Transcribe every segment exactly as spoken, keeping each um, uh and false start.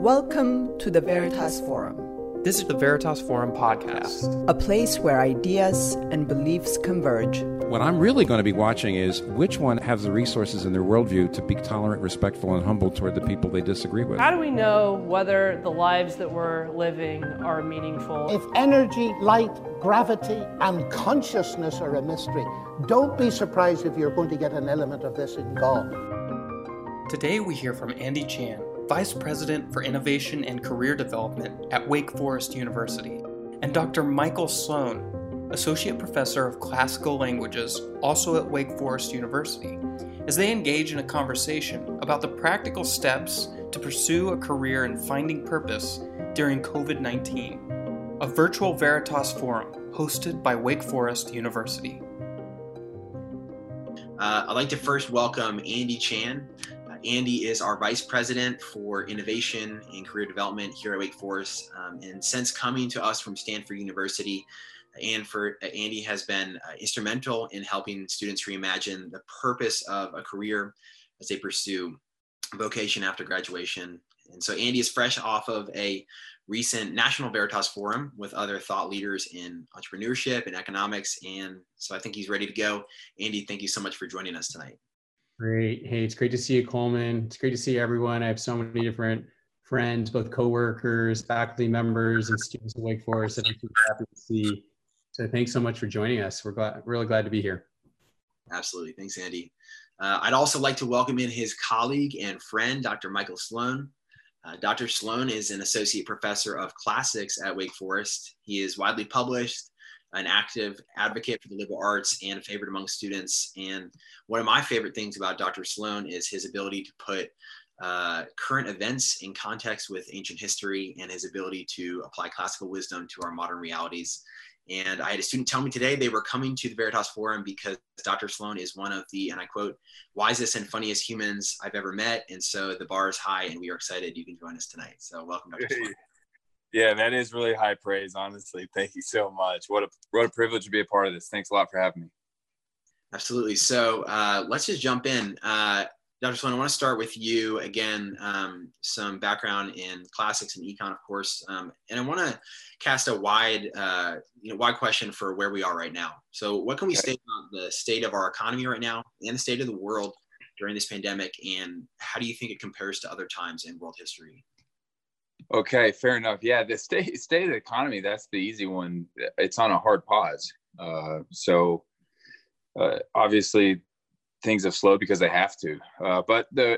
Welcome to the Veritas Forum. This is the Veritas Forum podcast, a place where ideas and beliefs converge. What I'm really going to be watching is which one has the resources in their worldview to be tolerant, respectful, and humble toward the people they disagree with. How do we know whether the lives that we're living are meaningful? If energy, light, gravity, and consciousness are a mystery, don't be surprised if you're going to get an element of this in God. Today we hear from Andy Chan, Vice President for Innovation and Career Development at Wake Forest University, and Doctor Michael Sloan, Associate Professor of Classical Languages, also at Wake Forest University, as they engage in a conversation about the practical steps to pursue a career in finding purpose during covid nineteen, a virtual Veritas Forum hosted by Wake Forest University. Uh, I'd like to first welcome Andy Chan. Andy is our Vice President for Innovation and Career Development here at Wake Forest. Um, and since coming to us from Stanford University, and for uh, Andy has been uh, instrumental in helping students reimagine the purpose of a career as they pursue vocation after graduation. And so Andy is fresh off of a recent National Veritas Forum with other thought leaders in entrepreneurship and economics. And so I think he's ready to go. Andy, thank you so much for joining us tonight. Great. Hey, it's great to see you, Coleman. It's great to see everyone. I have so many different friends, both coworkers, faculty members, and students at Wake Forest that I'm super happy to see. So thanks so much for joining us. We're glad, really glad to be here. Absolutely. Thanks, Andy. Uh, I'd also like to welcome in his colleague and friend, Doctor Michael Sloan. Uh, Doctor Sloan is an associate professor of classics at Wake Forest. He is widely published, an active advocate for the liberal arts, and a favorite among students. And one of my favorite things about Doctor Sloan is his ability to put uh, current events in context with ancient history and his ability to apply classical wisdom to our modern realities. And I had a student tell me today they were coming to the Veritas Forum because Doctor Sloan is one of the, and I quote, wisest and funniest humans I've ever met. And so the bar is high and we are excited you can join us tonight. So welcome, Doctor Sloan. Yeah, that is really high praise, honestly. Thank you so much. What a what a privilege to be a part of this. Thanks a lot for having me. Absolutely. So uh, let's just jump in. Uh, Doctor Sloan, I want to start with you again, um, some background in classics and econ, of course. Um, and I want to cast a wide, uh, you know, wide question for where we are right now. So what can we okay. say about the state of our economy right now and the state of the world during this pandemic? And how do you think it compares to other times in world history? Okay, fair enough. Yeah, the state state of the economy, that's the easy one. It's on a hard pause. Uh, so uh, obviously things have slowed because they have to. Uh, but the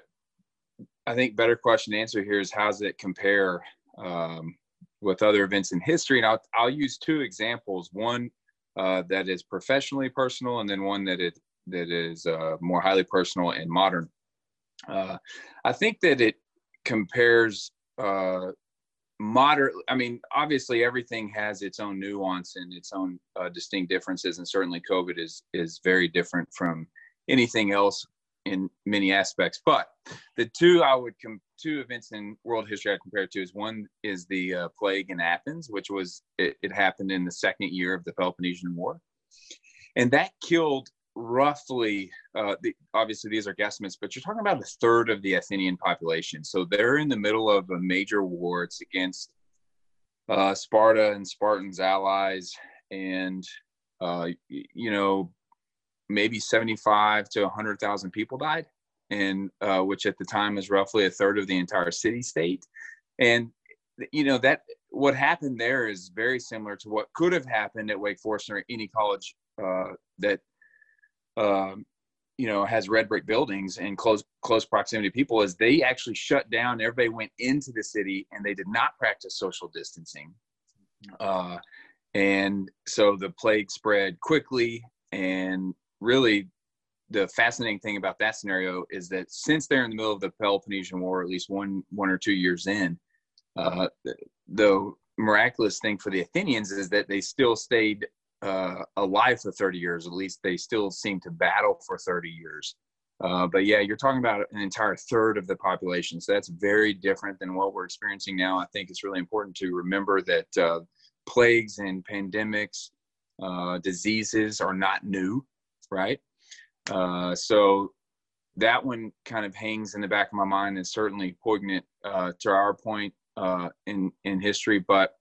I think better question to answer here is how does it compare um, with other events in history? And I'll, I'll use two examples, one uh, that is professionally personal and then one that it that is uh, more highly personal and modern. Uh, I think that it compares uh, moderate. I mean, obviously everything has its own nuance and its own uh, distinct differences. And certainly COVID is, is very different from anything else in many aspects. But the two I would come two events in world history I compare it to is one is the uh, plague in Athens, which was, it, it happened in the second year of the Peloponnesian War. And that killed roughly, uh, the, obviously these are guesstimates, but you're talking about a third of the Athenian population. So they're in the middle of a major war. It's against uh, Sparta and Spartans' allies. And, uh, you know, maybe seventy-five to one hundred thousand people died, and uh, which at the time was roughly a third of the entire city-state. And, you know, that what happened there is very similar to what could have happened at Wake Forest or any college uh, that um, you know, has red brick buildings and close close proximity to people. Is they actually shut down. Everybody went into the city and they did not practice social distancing. Uh, and so the plague spread quickly. And really the fascinating thing about that scenario is that since they're in the middle of the Peloponnesian War, at least one, one or two years in, uh, the, the miraculous thing for the Athenians is that they still stayed Uh, alive for thirty years. At least they still seem to battle for thirty years. Uh, but yeah, you're talking about an entire third of the population. So that's very different than what we're experiencing now. I think it's really important to remember that uh, plagues and pandemics, uh, diseases are not new, right? Uh, so that one kind of hangs in the back of my mind and certainly poignant uh, to our point uh, in, in history. But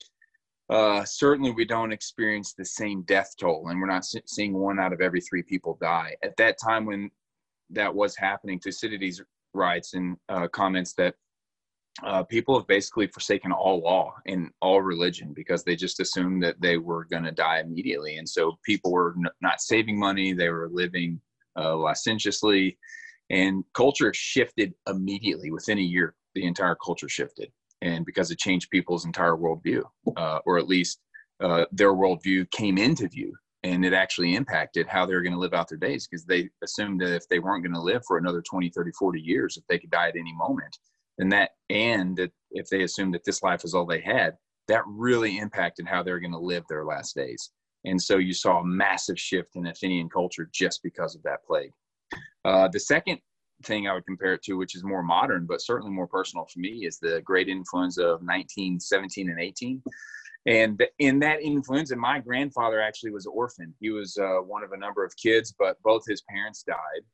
uh, certainly we don't experience the same death toll, and we're not seeing one out of every three people die. At that time when that was happening, Thucydides writes in uh, comments that uh, people have basically forsaken all law and all religion because they just assumed that they were going to die immediately. And so people were n- not saving money, they were living uh, licentiously, and culture shifted immediately. Within a year, the entire culture shifted, and because it changed people's entire worldview, uh, or at least uh, their worldview came into view, and it actually impacted how they were going to live out their days, because they assumed that if they weren't going to live for another twenty, thirty, forty years, if they could die at any moment, then that, and that if they assumed that this life was all they had, that really impacted how they were going to live their last days. And so you saw a massive shift in Athenian culture just because of that plague. Uh, the second thing I would compare it to, which is more modern, but certainly more personal for me, is the great influenza of nineteen seventeen and eighteen. And in that influenza, my grandfather actually was an orphan. He was uh, one of a number of kids, but both his parents died.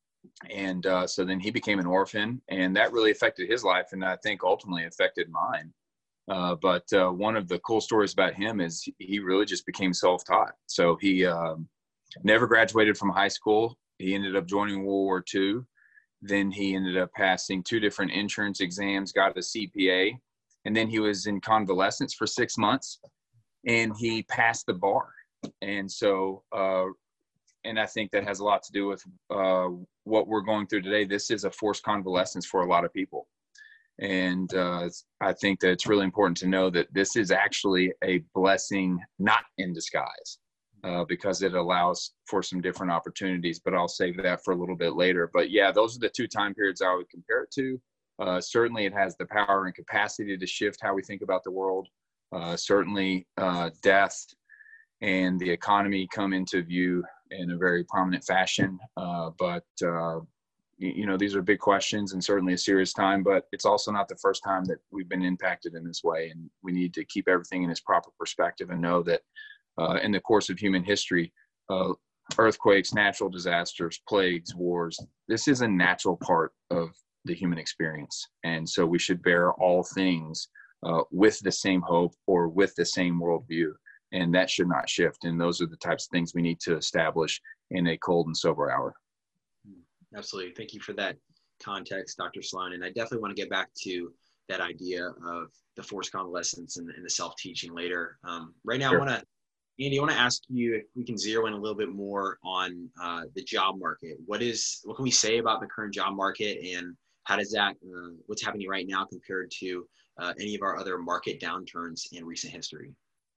And uh, so then he became an orphan, and that really affected his life, and I think ultimately affected mine. Uh, but uh, one of the cool stories about him is he really just became self-taught. So he um, never graduated from high school. He ended up joining World War Two. Then he ended up passing two different insurance exams, got a C P A, and then he was in convalescence for six months, and he passed the bar. And so, uh, and I think that has a lot to do with uh, what we're going through today. This is a forced convalescence for a lot of people. And uh, I think that it's really important to know that this is actually a blessing not in disguise, uh, because it allows for some different opportunities, but I'll save that for a little bit later. But yeah, those are the two time periods I would compare it to. Uh, certainly it has the power and capacity to shift how we think about the world. Uh, certainly uh, death and the economy come into view in a very prominent fashion. Uh, but uh, you know, these are big questions and certainly a serious time, but it's also not the first time that we've been impacted in this way. And we need to keep everything in its proper perspective and know that uh, in the course of human history, uh, earthquakes, natural disasters, plagues, wars, this is a natural part of the human experience. And so we should bear all things uh, with the same hope or with the same worldview. And that should not shift. And those are the types of things we need to establish in a cold and sober hour. Absolutely. Thank you for that context, Doctor Sloan. And I definitely want to get back to that idea of the forced convalescence and, and the self-teaching later. Um, right now, sure. I want to, Andy, I want to ask you if we can zero in a little bit more on uh, the job market. What is, what can we say about the current job market, and how does that, uh, what's happening right now compared to uh, any of our other market downturns in recent history?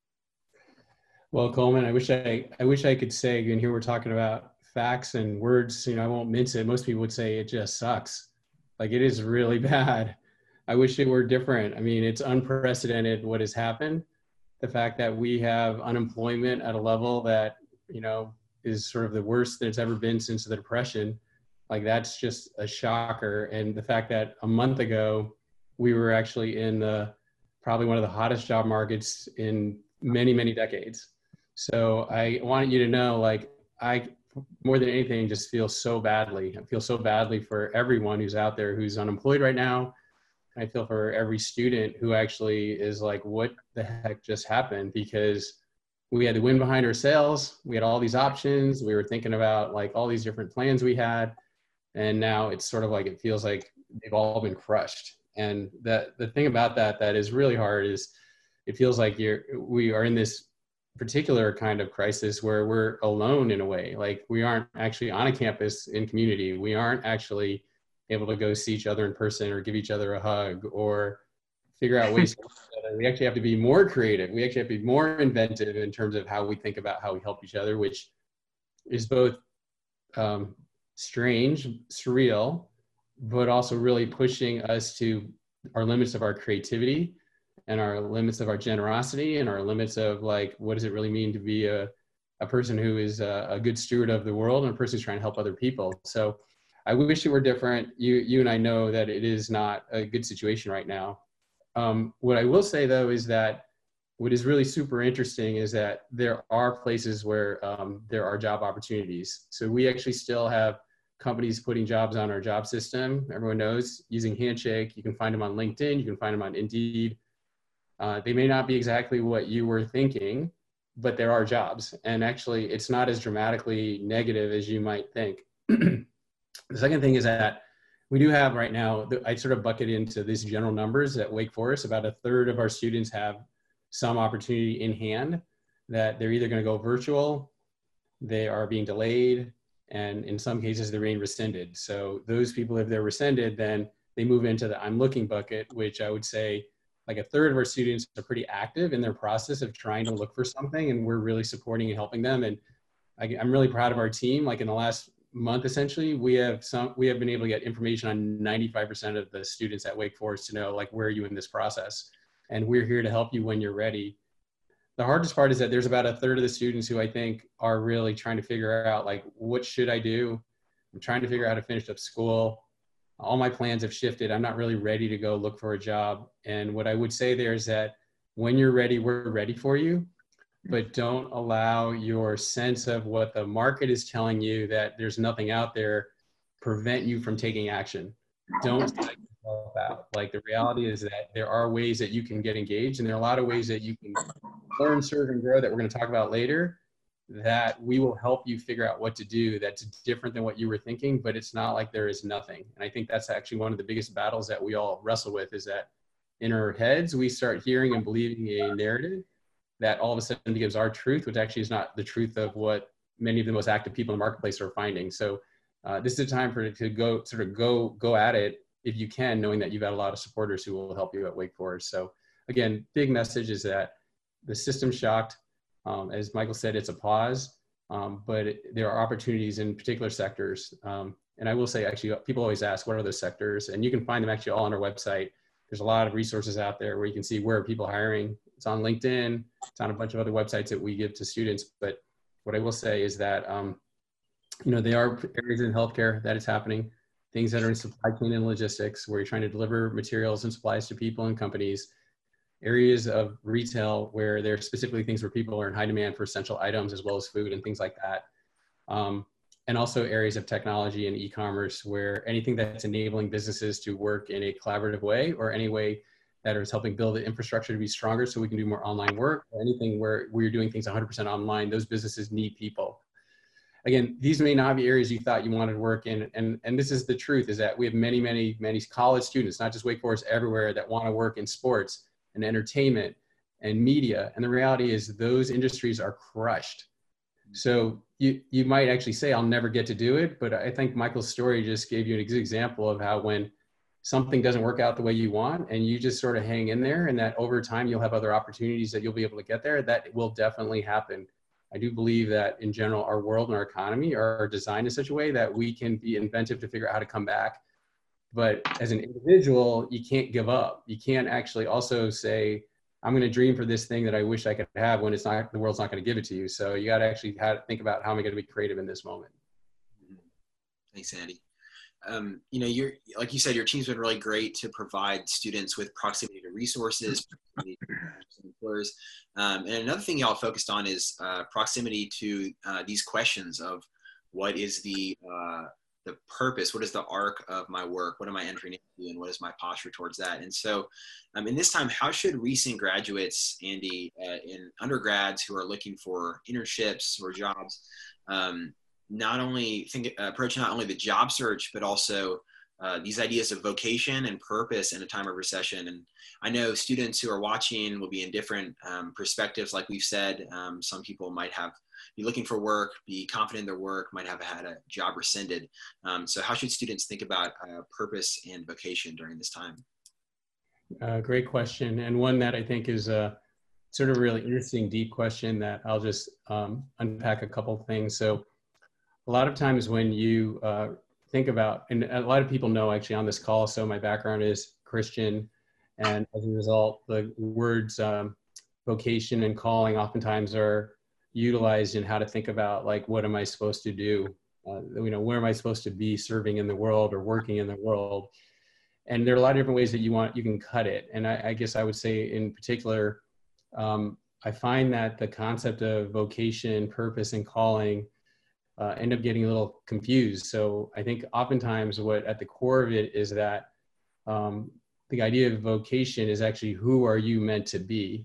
Well, Coleman, I wish I, I wish I could say, and here we're talking about facts and words, you know, I won't mince it. Most people would say it just sucks. Like, it is really bad. I wish it were different. I mean, it's unprecedented what has happened. The fact that we have unemployment at a level that, you know, is sort of the worst that it's ever been since the Depression. Like, that's just a shocker. And the fact that a month ago, we were actually in the, probably one of the hottest job markets in many, many decades. So I wanted you to know, like, I, more than anything, just feel so badly. I feel so badly for everyone who's out there who's unemployed right now. I feel for every student who actually is like, what the heck just happened? Because we had the wind behind our sails. We had all these options. We were thinking about like all these different plans we had. And now it's sort of like, it feels like they've all been crushed. And that the thing about that, that is really hard is it feels like you're, we are in this particular kind of crisis where we're alone in a way. Like, we aren't actually on a campus in community. We aren't actually able to go see each other in person or give each other a hug or figure out ways to help each other. We actually have to be more creative. We actually have to be more inventive in terms of how we think about how we help each other, which is both um, strange, surreal, but also really pushing us to our limits of our creativity and our limits of our generosity and our limits of like, what does it really mean to be a, a person who is a, a good steward of the world and a person who's trying to help other people. So I wish it were different. You, you and I know that it is not a good situation right now. Um, what I will say though, is that what is really super interesting is that there are places where um, there are job opportunities. So we actually still have companies putting jobs on our job system. Everyone knows, using Handshake. You can find them on LinkedIn. You can find them on Indeed. Uh, they may not be exactly what you were thinking, but there are jobs. And actually, it's not as dramatically negative as you might think. The second thing is that we do have right now, I sort of bucket into these general numbers at Wake Forest. About a third of our students have some opportunity in hand that they're either going to go virtual, they are being delayed, and in some cases they're being rescinded. So those people, if they're rescinded, then they move into the I'm looking bucket, which I would say like a third of our students are pretty active in their process of trying to look for something, and we're really supporting and helping them. And I, I'm really proud of our team. Like in the last month, essentially, we have some, we have been able to get information on ninety-five percent of the students at Wake Forest to know, like, where are you in this process? And we're here to help you when you're ready. The hardest part is that there's about a third of the students who I think are really trying to figure out, like, what should I do? I'm trying to figure out how to finish up school. All my plans have shifted. I'm not really ready to go look for a job. And what I would say there is that when you're ready, we're ready for you, but don't allow your sense of what the market is telling you that there's nothing out there prevent you from taking action. Don't psych yourself out. Like, the reality is that there are ways that you can get engaged, and there are a lot of ways that you can learn, serve, and grow that we're going to talk about later, that we will help you figure out what to do that's different than what you were thinking, but it's not like there is nothing. And I think that's actually one of the biggest battles that we all wrestle with, is that in our heads, we start hearing and believing a narrative that all of a sudden becomes our truth, which actually is not the truth of what many of the most active people in the marketplace are finding. So uh, this is a time for it to go sort of go, go at it if you can, knowing that you've got a lot of supporters who will help you at Wake Forest. So again, big message is that the system's shocked. Um, as Michael said, it's a pause, um, but it, there are opportunities in particular sectors. Um, and I will say, actually, people always ask, what are those sectors? And you can find them actually all on our website. There's a lot of resources out there where you can see where are people hiring. It's on LinkedIn. It's on a bunch of other websites that we give to students. But what I will say is that, um, you know, there are areas in healthcare that is happening, things that are in supply chain and logistics, where you're trying to deliver materials and supplies to people and companies, areas of retail where there are specifically things where people are in high demand for essential items as well as food and things like that. Um, and also areas of technology and e-commerce, where anything that's enabling businesses to work in a collaborative way, or any way that is helping build the infrastructure to be stronger so we can do more online work, or anything where we're doing things one hundred percent online, those businesses need people. Again, these may not be areas you thought you wanted to work in. And, and this is the truth, is that we have many, many, many college students, not just Wake Forest, everywhere, that want to work in sports and entertainment and media. And the reality is those industries are crushed. So you, you might actually say, I'll never get to do it. But I think Michael's story just gave you an example of how when something doesn't work out the way you want, and you just sort of hang in there, and that over time you'll have other opportunities that you'll be able to get there, that will definitely happen. I do believe that in general, our world and our economy are designed in such a way that we can be inventive to figure out how to come back. But as an individual, you can't give up. You can't actually also say, I'm going to dream for this thing that I wish I could have, when it's not, the world's not going to give it to you. So you got to actually have to think about, how am I going to be creative in this moment? Thanks, Andy. Um, you know, you're, like you said, your team's been really great to provide students with proximity to resources, proximity to employers. Um, and another thing y'all focused on is uh, proximity to uh, these questions of what is the, uh, the purpose, what is the arc of my work, what am I entering into, and what is my posture towards that? And so um, in this time, how should recent graduates, Andy, uh, in undergrads who are looking for internships or jobs, um, not only think, uh, approach not only the job search, but also uh, these ideas of vocation and purpose in a time of recession? And I know students who are watching will be in different um, perspectives. Like we've said, um, some people might have, be looking for work, be confident in their work, might have had a job rescinded. Um, so how should students think about uh, purpose and vocation during this time? Uh, great question. And one that I think is a sort of really interesting, deep question that I'll just um, unpack a couple of things. So a lot of times when you uh, think about, and a lot of people know actually on this call, so my background is Christian, and as a result, the words um, vocation and calling oftentimes are utilized in how to think about, like, what am I supposed to do? Uh, you know, where am I supposed to be serving in the world or working in the world? And there are a lot of different ways that you want, you can cut it. And I, I guess I would say in particular, um, I find that the concept of vocation, purpose, and calling uh, end up getting a little confused. So I think oftentimes what at the core of it is that um, the idea of vocation is actually who are you meant to be,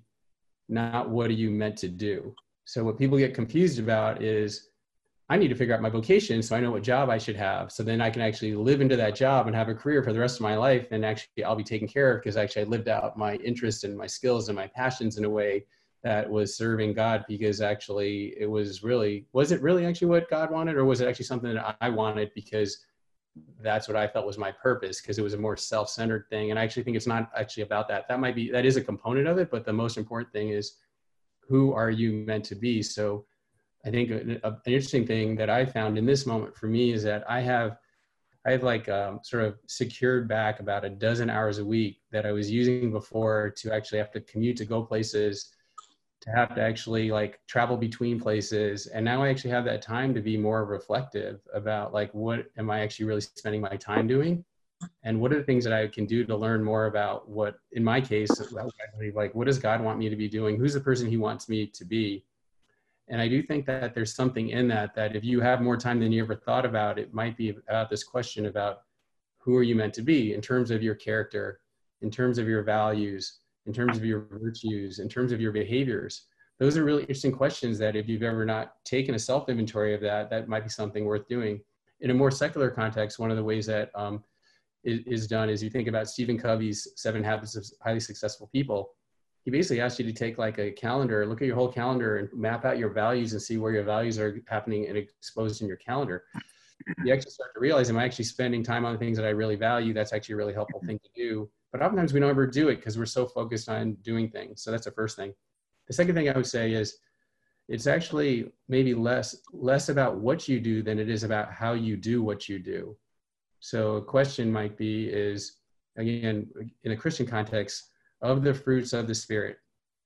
not what are you meant to do. So what people get confused about is, I need to figure out my vocation so I know what job I should have. So then I can actually live into that job and have a career for the rest of my life. And actually I'll be taken care of because actually I lived out my interests and my skills and my passions in a way that was serving God, because actually it was really, was it really actually what God wanted, or was it actually something that I wanted because that's what I felt was my purpose, because it was a more self-centered thing. And I actually think it's not actually about that. That might be, that is a component of it, but the most important thing is, who are you meant to be? So I think an, an interesting thing that I found in this moment for me is that I have, I have like um, sort of secured back about a dozen hours a week that I was using before to actually have to commute to go places, to have to actually like travel between places. And now I actually have that time to be more reflective about like, what am I actually really spending my time doing? And what are the things that I can do to learn more about what, in my case, I believe, like, what does God want me to be doing? Who's the person he wants me to be? And I do think that there's something in that, that if you have more time than you ever thought about, it might be about this question about who are you meant to be in terms of your character, in terms of your values, in terms of your virtues, in terms of your behaviors. Those are really interesting questions that if you've ever not taken a self-inventory of that, that might be something worth doing. In a more secular context, one of the ways that um, is, is done is you think about Stephen Covey's Seven Habits of Highly Successful People. He basically asks you to take like a calendar, look at your whole calendar and map out your values and see where your values are happening and exposed in your calendar. You actually start to realize, am I actually spending time on the things that I really value? That's actually a really helpful thing to do. But oftentimes we don't ever do it because we're so focused on doing things. So that's the first thing. The second thing I would say is it's actually maybe less, less about what you do than it is about how you do what you do. So a question might be is, again, in a Christian context, of the fruits of the Spirit: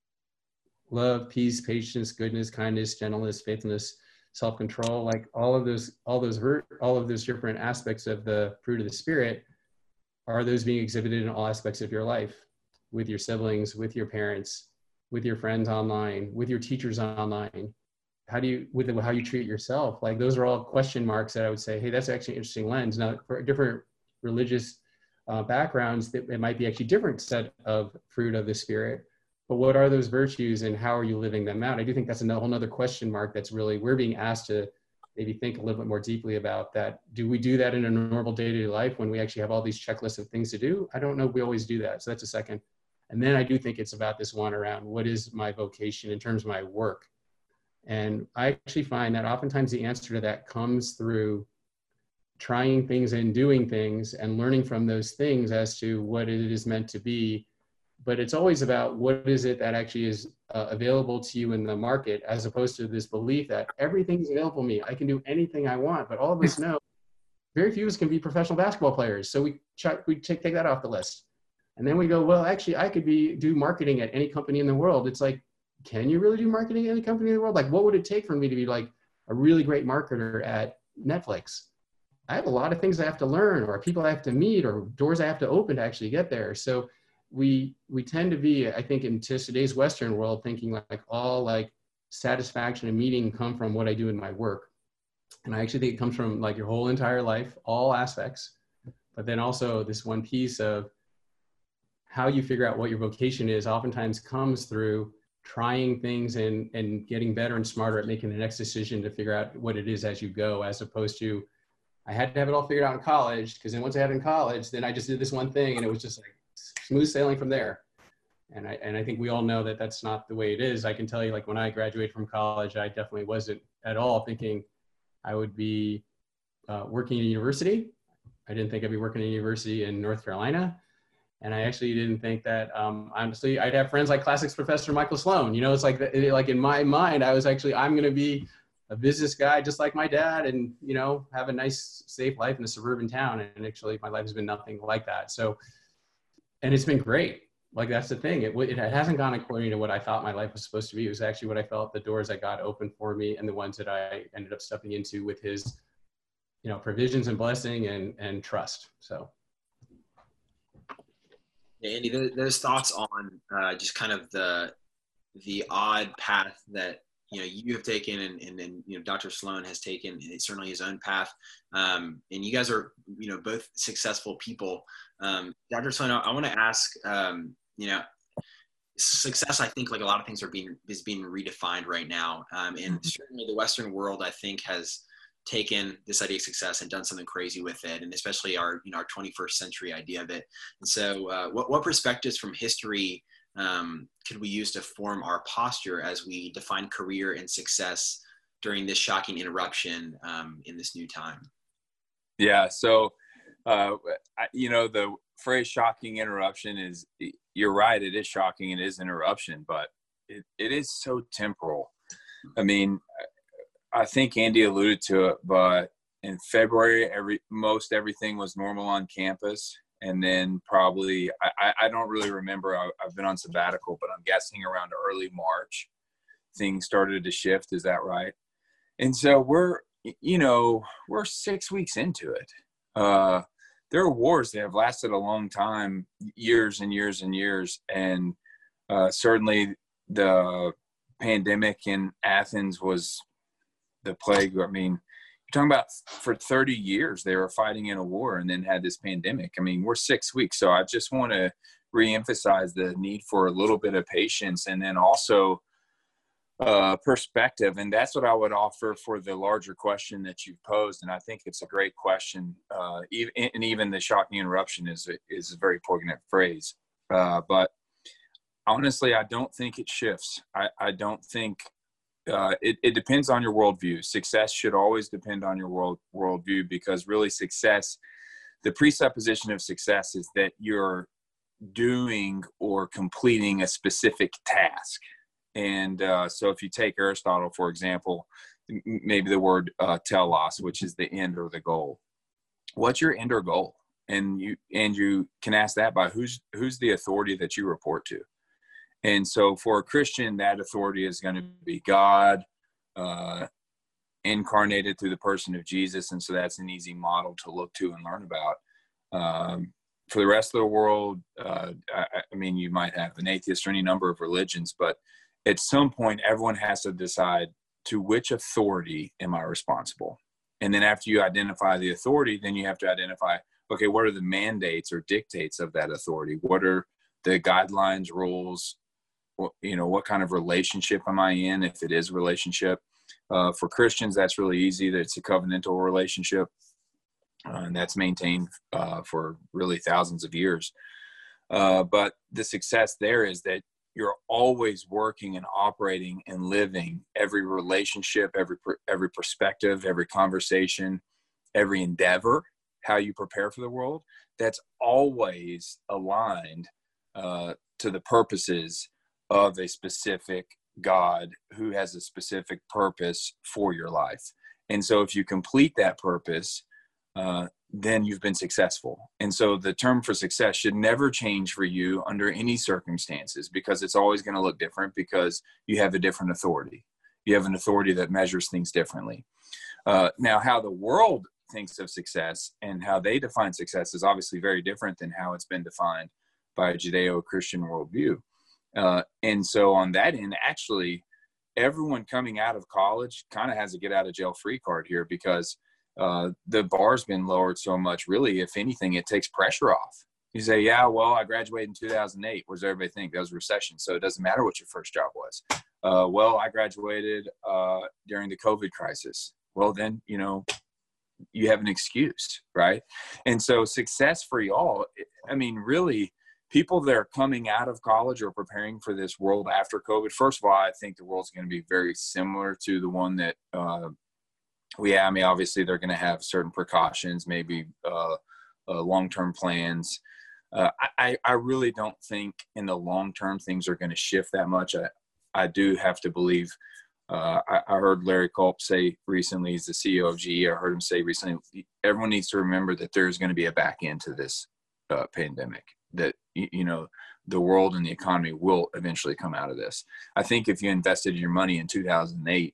love, peace, patience, goodness, kindness, gentleness, faithfulness, self-control. Like all of those, all those, all of those different aspects of the fruit of the Spirit, are those being exhibited in all aspects of your life, with your siblings, with your parents, with your friends online, with your teachers online? How do you, with the, how you treat yourself? Like those are all question marks that I would say, hey, that's actually an interesting lens. Now, for different religious Uh, backgrounds, that it might be actually different set of fruit of the Spirit, but what are those virtues and how are you living them out? I do think that's a whole nother question mark that's really, we're being asked to maybe think a little bit more deeply about that. Do we do that in a normal day-to-day life when we actually have all these checklists of things to do? I don't know if we always do that. So that's a second. And then I do think it's about this one around what is my vocation in terms of my work. And I actually find that oftentimes the answer to that comes through trying things and doing things and learning from those things as to what it is meant to be. But it's always about what is it that actually is uh, available to you in the market, as opposed to this belief that everything's available to me. I can do anything I want. But all of us know very few of us can be professional basketball players. So we try, we take, take that off the list. And then we go, well, actually, I could be do marketing at any company in the world. It's like, can you really do marketing at any company in the world? Like, what would it take for me to be like a really great marketer at Netflix? I have a lot of things I have to learn, or people I have to meet, or doors I have to open to actually get there. So we we tend to be, I think, in today's Western world, thinking like, like all like satisfaction and meaning come from what I do in my work. And I actually think it comes from like your whole entire life, all aspects, but then also this one piece of how you figure out what your vocation is oftentimes comes through trying things and, and getting better and smarter at making the next decision to figure out what it is as you go, as opposed to, I had to have it all figured out in college, because then once I had it in college, then I just did this one thing and it was just like smooth sailing from there. And I, and I think we all know that that's not the way it is. I can tell you, like when I graduated from college, I definitely wasn't at all thinking I would be uh, working in a university. I didn't think I'd be working in a university in North Carolina. And I actually didn't think that, um, honestly, I'd have friends like classics professor Michael Sloan. You know, it's like, it, like in my mind, I was actually, I'm going to be a business guy just like my dad, and, you know, have a nice, safe life in a suburban town. And actually my life has been nothing like that. So, and it's been great. Like, that's the thing. It, it hasn't gone according to what I thought my life was supposed to be. It was actually what I felt the doors that God opened for me, and the ones that I ended up stepping into with his, you know, provisions and blessing and, and trust. So. Yeah, Andy, those thoughts on uh, just kind of the, the odd path that you know, you have taken, and, and, and, you know, Doctor Sloan has taken certainly his own path. Um, and you guys are, you know, both successful people. Um, Doctor Sloan, I, I want to ask, um, you know, success, I think, like a lot of things, are being, is being redefined right now. Um, and mm-hmm. certainly the Western world, I think, has taken this idea of success and done something crazy with it. And especially our, you know, our twenty-first century idea of it. And so uh, what, what perspectives from history um, could we use to form our posture as we define career and success during this shocking interruption um, in this new time? Yeah. So, uh, you know, the phrase shocking interruption is, you're right. It is shocking. It is interruption, but it, it is so temporal. I mean, I think Andy alluded to it, but in February, every, most everything was normal on campus. And then probably, I, I don't really remember, I, I've been on sabbatical, but I'm guessing around early March, things started to shift. Is that right? And so we're, you know, we're six weeks into it. Uh, there are wars that have lasted a long time, years and years and years. And uh, certainly the pandemic in Athens was the plague. I mean, you're talking about for thirty years, they were fighting in a war and then had this pandemic. I mean, we're six weeks. So I just want to reemphasize the need for a little bit of patience and then also uh, perspective. And that's what I would offer for the larger question that you've posed. And I think it's a great question. Uh, even, and even the shocking interruption is a, is a very poignant phrase. Uh, but honestly, I don't think it shifts. I, I don't think uh, it, it depends on your worldview. Success should always depend on your world worldview, because really success, the presupposition of success is that you're doing or completing a specific task. And uh, so if you take Aristotle, for example, maybe the word uh, telos, which is the end or the goal. What's your end or goal? And you and you can ask that by who's who's the authority that you report to. And so for a Christian, that authority is going to be God, uh, incarnated through the person of Jesus. And so that's an easy model to look to and learn about. Um, for the rest of the world, uh, I, I mean, you might have an atheist or any number of religions, but at some point, everyone has to decide, to which authority am I responsible? And then after you identify the authority, then you have to identify, okay, what are the mandates or dictates of that authority? What are the guidelines, rules? What, you know, what kind of relationship am I in, if it is a relationship? Uh, for Christians, that's really easy. That it's a covenantal relationship, uh, and that's maintained uh, for really thousands of years. Uh, but the success there is that you're always working and operating and living every relationship, every every perspective, every conversation, every endeavor, how you prepare for the world, that's always aligned uh, to the purposes of a specific God who has a specific purpose for your life. And so if you complete that purpose, uh, then you've been successful. And so the term for success should never change for you under any circumstances, because it's always going to look different, because you have a different authority. You have an authority that measures things differently. Uh, now, how the world thinks of success and how they define success is obviously very different than how it's been defined by a Judeo-Christian worldview. Uh, and so on that end, actually, everyone coming out of college kind of has a get out of jail free card here, because uh, the bar's been lowered so much. Really, if anything, it takes pressure off. You say, yeah, well, I graduated in two thousand eight. What does everybody think? That was a recession, so it doesn't matter what your first job was. Uh, well, I graduated uh, during the COVID crisis. Well, then, you know, you have an excuse, right? And so success for y'all, I mean, really, people that are coming out of college or preparing for this world after COVID, first of all, I think the world's going to be very similar to the one that uh, we have. I mean, obviously, they're going to have certain precautions, maybe uh, uh, long-term plans. Uh, I, I really don't think in the long term things are going to shift that much. I, I do have to believe. Uh, I, I heard Larry Culp say recently, he's the C E O of G E. I heard him say recently, everyone needs to remember that there's going to be a back end to this uh, pandemic. That, you know, the world and the economy will eventually come out of this. I think if you invested your money in two thousand eight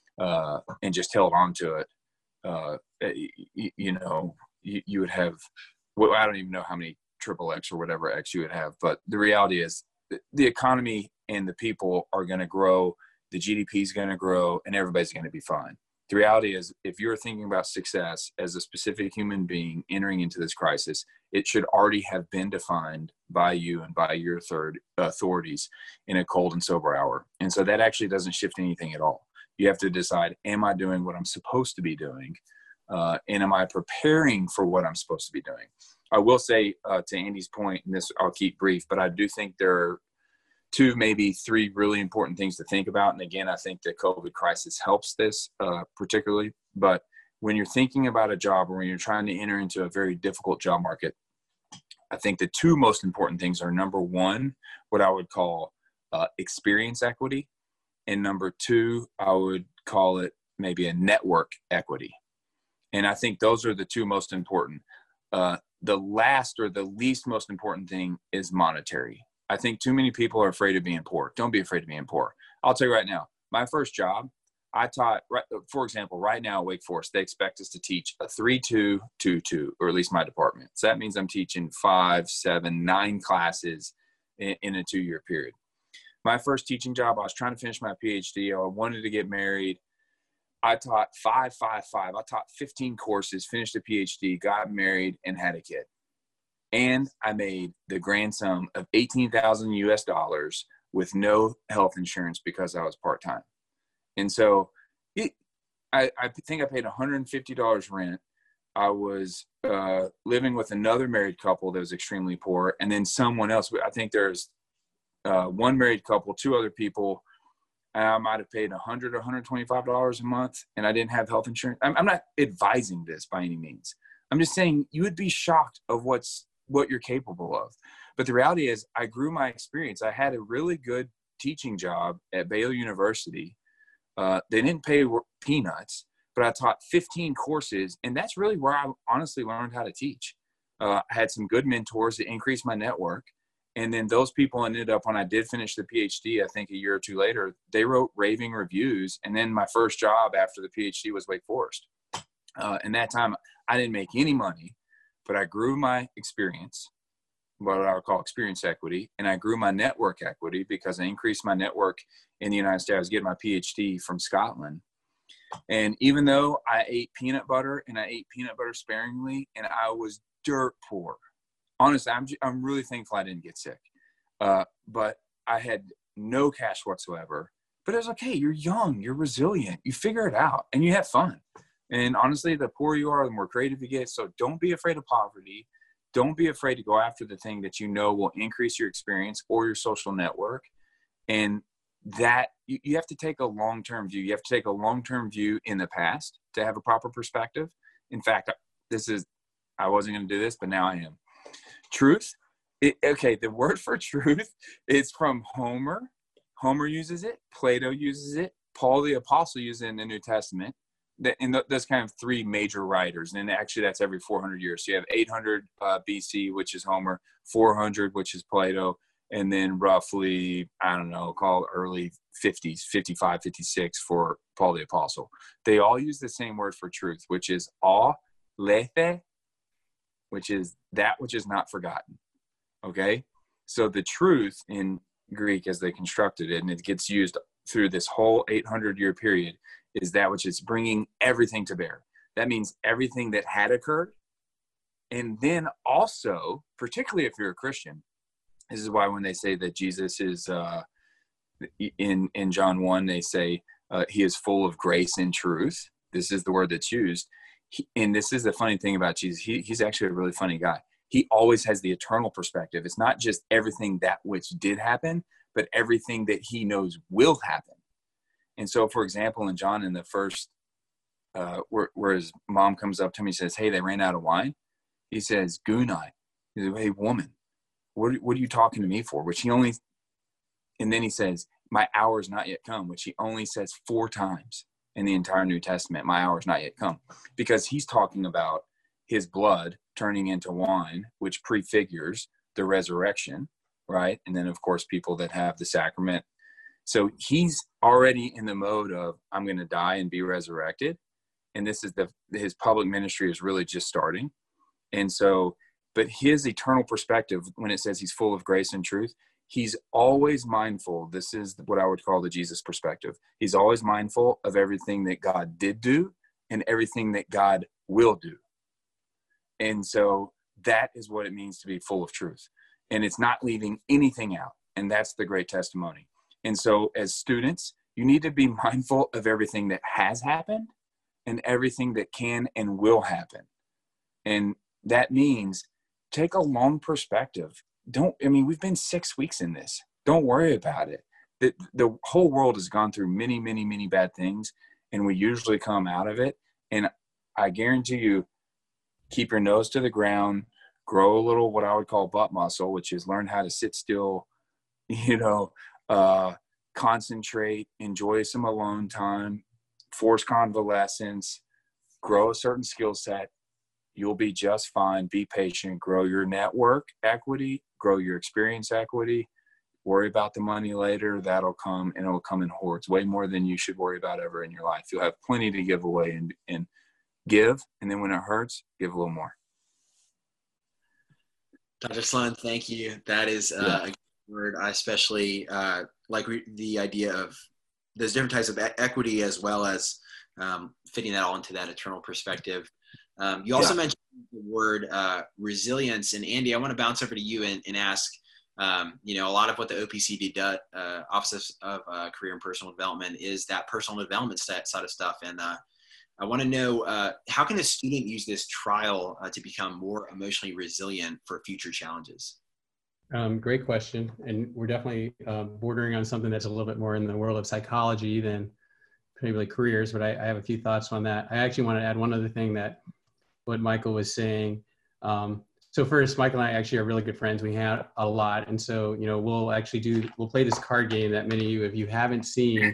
uh, and just held on to it, uh, you, you know, you, you would have, well, I don't even know how many triple X or whatever X you would have. But the reality is the economy and the people are going to grow the G D P is going to grow, and everybody's going to be fine. The reality is, if you're thinking about success as a specific human being entering into this crisis, it should already have been defined by you and by your third authorities in a cold and sober hour. And so that actually doesn't shift anything at all. You have to decide, am I doing what I'm supposed to be doing? Uh, and am I preparing for what I'm supposed to be doing? I will say uh, to Andy's point, and this I'll keep brief, but I do think there are two, maybe three really important things to think about. And again, I think the COVID crisis helps this uh, particularly. But when you're thinking about a job or when you're trying to enter into a very difficult job market, I think the two most important things are, number one, what I would call uh, experience equity. And number two, I would call it maybe a network equity. And I think those are the two most important. Uh, the last or the least most important thing is monetary. I think too many people are afraid of being poor. Don't be afraid of being poor. I'll tell you right now, my first job, I taught, right, for example, right now at Wake Forest, they expect us to teach a three two two two, or at least my department. So that means I'm teaching five, seven, nine classes in, in a two-year period. My first teaching job, I was trying to finish my PhD. I wanted to get married. I taught five, five, five. I taught fifteen courses, finished a PhD, got married, and had a kid. And I made the grand sum of eighteen thousand U S dollars with no health insurance because I was part-time. And so it, I, I think I paid one hundred fifty dollars rent. I was uh, living with another married couple that was extremely poor. And then someone else, I think there's uh, one married couple, two other people. I might have paid one hundred dollars or one hundred twenty-five dollars a month, and I didn't have health insurance. I'm, I'm not advising this by any means. I'm just saying you would be shocked of what's what you're capable of. But the reality is I grew my experience. I had a really good teaching job at Baylor University. Uh, they didn't pay peanuts, but I taught fifteen courses, and that's really where I honestly learned how to teach. Uh, I had some good mentors that increased my network. And then those people ended up, when I did finish the PhD, I think a year or two later, they wrote raving reviews. And then my first job after the PhD was Wake Forest. Uh, and that time I didn't make any money, but I grew my experience, what I would call experience equity. And I grew my network equity because I increased my network in the United States. I was getting my PhD from Scotland. And even though I ate peanut butter and I ate peanut butter sparingly and I was dirt poor, honestly, I'm, I'm really thankful I didn't get sick. Uh, but I had no cash whatsoever. But it was okay. You're young. You're resilient. You figure it out and you have fun. And honestly, the poorer you are, the more creative you get. So don't be afraid of poverty. Don't be afraid to go after the thing that you know will increase your experience or your social network. And that you, you have to take a long-term view. You have to take a long-term view in the past to have a proper perspective. In fact, this is, I wasn't going to do this, but now I am. Truth. It, okay. The word for truth is from Homer. Homer uses it. Plato uses it. Paul the Apostle uses it in the New Testament. And those kind of three major writers. And actually that's every four hundred years. So you have eight hundred uh, B C, which is Homer, four hundred, which is Plato. And then roughly, I don't know, call it early fifties, fifty-five, fifty-six for Paul the Apostle. They all use the same word for truth, which is aletheia, which is that which is not forgotten. Okay. So the truth in Greek, as they constructed it, and it gets used through this whole eight hundred year period, is that which is bringing everything to bear. That means everything that had occurred. And then also, particularly if you're a Christian, this is why when they say that Jesus is, uh, in, in John one, they say uh, he is full of grace and truth. This is the word that's used. He, and this is the funny thing about Jesus. He, he's actually a really funny guy. He always has the eternal perspective. It's not just everything that which did happen, but everything that he knows will happen. And so, for example, in John, in the first, uh, where, where his mom comes up to him, he says, hey, they ran out of wine. He says, Gunai. He says, hey, woman, what, what are you talking to me for? Which he only, and then he says, my hour is not yet come, which he only says four times in the entire New Testament. My hour is not yet come, because he's talking about his blood turning into wine, which prefigures the resurrection, right? And then, of course, people that have the sacrament. So he's already in the mode of, I'm going to die and be resurrected. And this is the, his public ministry is really just starting. And so, but his eternal perspective, when it says he's full of grace and truth, he's always mindful. This is what I would call the Jesus perspective. He's always mindful of everything that God did do and everything that God will do. And so that is what it means to be full of truth. And it's not leaving anything out. And that's the great testimony. And so as students, you need to be mindful of everything that has happened and everything that can and will happen. And that means take a long perspective. Don't, I mean, we've been six weeks in this. Don't worry about it. The, the whole world has gone through many, many, many bad things, and we usually come out of it. And I guarantee you, keep your nose to the ground, grow a little what I would call butt muscle, which is learn how to sit still, you know, uh, concentrate, enjoy some alone time, force convalescence, grow a certain skill set. You'll be just fine. Be patient, grow your network equity, grow your experience equity, worry about the money later. That'll come, and it'll come in hordes, way more than you should worry about ever in your life. You'll have plenty to give away and, and give. And then when it hurts, give a little more. Doctor Sloan, thank you. That is uh, yeah. a good word. I especially uh, like re- the idea of there's different types of e- equity as well as um, fitting that all into that eternal perspective. Um, you also yeah. mentioned the word uh, resilience. And Andy, I want to bounce over to you and, and ask, um, you know, a lot of what the O P C D does, uh, Office of uh, Career and Personal Development, is that personal development side of stuff. And uh, I want to know, uh, how can a student use this trial uh, to become more emotionally resilient for future challenges? Um, great question. And we're definitely uh, bordering on something that's a little bit more in the world of psychology than particularly careers, but I, I have a few thoughts on that. I actually want to add one other thing that what Michael was saying. Um, so first, Michael and I actually are really good friends. We had a lot. And so, you know, we'll actually do, we'll play this card game that many of you, if you haven't seen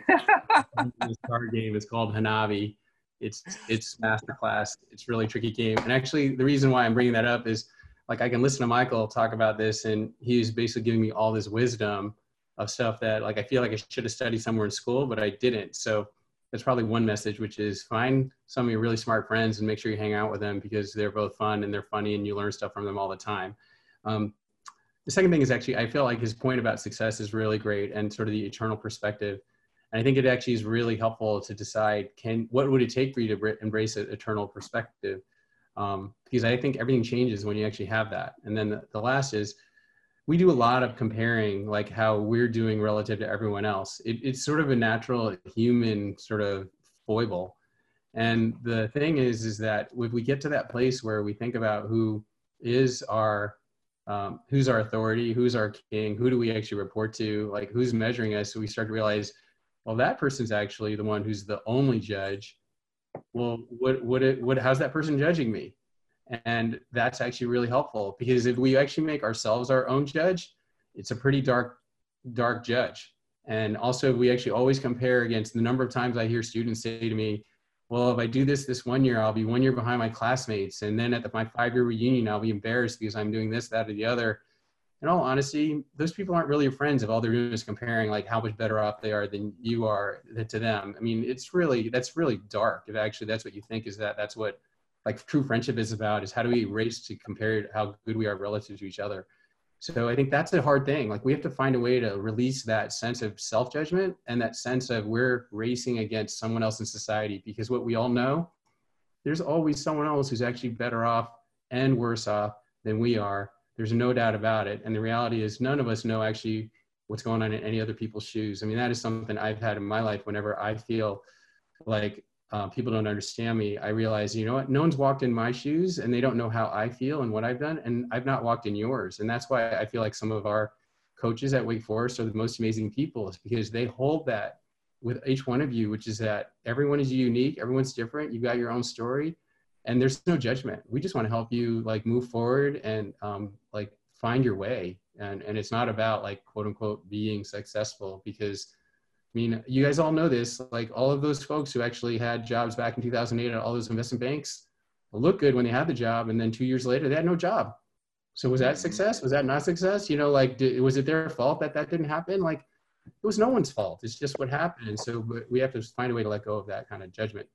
this card game, it's called Hanabi. It's, it's masterclass. It's a really tricky game. And actually the reason why I'm bringing that up is, like, I can listen to Michael talk about this, and he's basically giving me all this wisdom of stuff that, like, I feel like I should have studied somewhere in school, but I didn't. So that's probably one message, which is find some of your really smart friends and make sure you hang out with them, because they're both fun and they're funny and you learn stuff from them all the time. Um, the second thing is actually, I feel like his point about success is really great, and sort of the eternal perspective. And I think it actually is really helpful to decide, can, what would it take for you to embrace an eternal perspective? Um, because I think everything changes when you actually have that. And then the, the last is, we do a lot of comparing, like how we're doing relative to everyone else. It, it's sort of a natural human sort of foible. And the thing is, is that if we get to that place where we think about who is our, um, who's our authority, who's our king, who do we actually report to, like who's measuring us, so we start to realize, well, that person's actually the one who's the only judge. Well, what, what, it, what, how's that person judging me? And that's actually really helpful, because if we actually make ourselves our own judge, it's a pretty dark, dark judge. And also, we actually always compare against the number of times I hear students say to me, well, if I do this this one year, I'll be one year behind my classmates. And then at the, my five-year reunion, I'll be embarrassed because I'm doing this, that, or the other. In all honesty, those people aren't really your friends if all they're doing is comparing like how much better off they are than you are to them. I mean, it's really, that's really dark. If actually that's what you think is that, that's what like true friendship is about, is how do we race to compare how good we are relative to each other. So I think that's a hard thing. Like we have to find a way to release that sense of self-judgment and that sense of we're racing against someone else in society, because what we all know, there's always someone else who's actually better off and worse off than we are. There's no doubt about it. And the reality is none of us know actually what's going on in any other people's shoes. I mean, that is something I've had in my life. Whenever I feel like uh, people don't understand me, I realize, you know what, no one's walked in my shoes and they don't know how I feel and what I've done. And I've not walked in yours. And that's why I feel like some of our coaches at Wake Forest are the most amazing people, is because they hold that with each one of you, which is that everyone is unique. Everyone's different. You've got your own story. And there's no judgment. We just want to help you like move forward and um, like find your way. And, and it's not about like, quote unquote, being successful, because I mean, you guys all know this, like all of those folks who actually had jobs back in two thousand eight at all those investment banks looked good when they had the job. And then two years later, they had no job. So was that success? Was that not success? You know, like, did, was it their fault that that didn't happen? Like, it was no one's fault. It's just what happened. And so but we have to find a way to let go of that kind of judgment.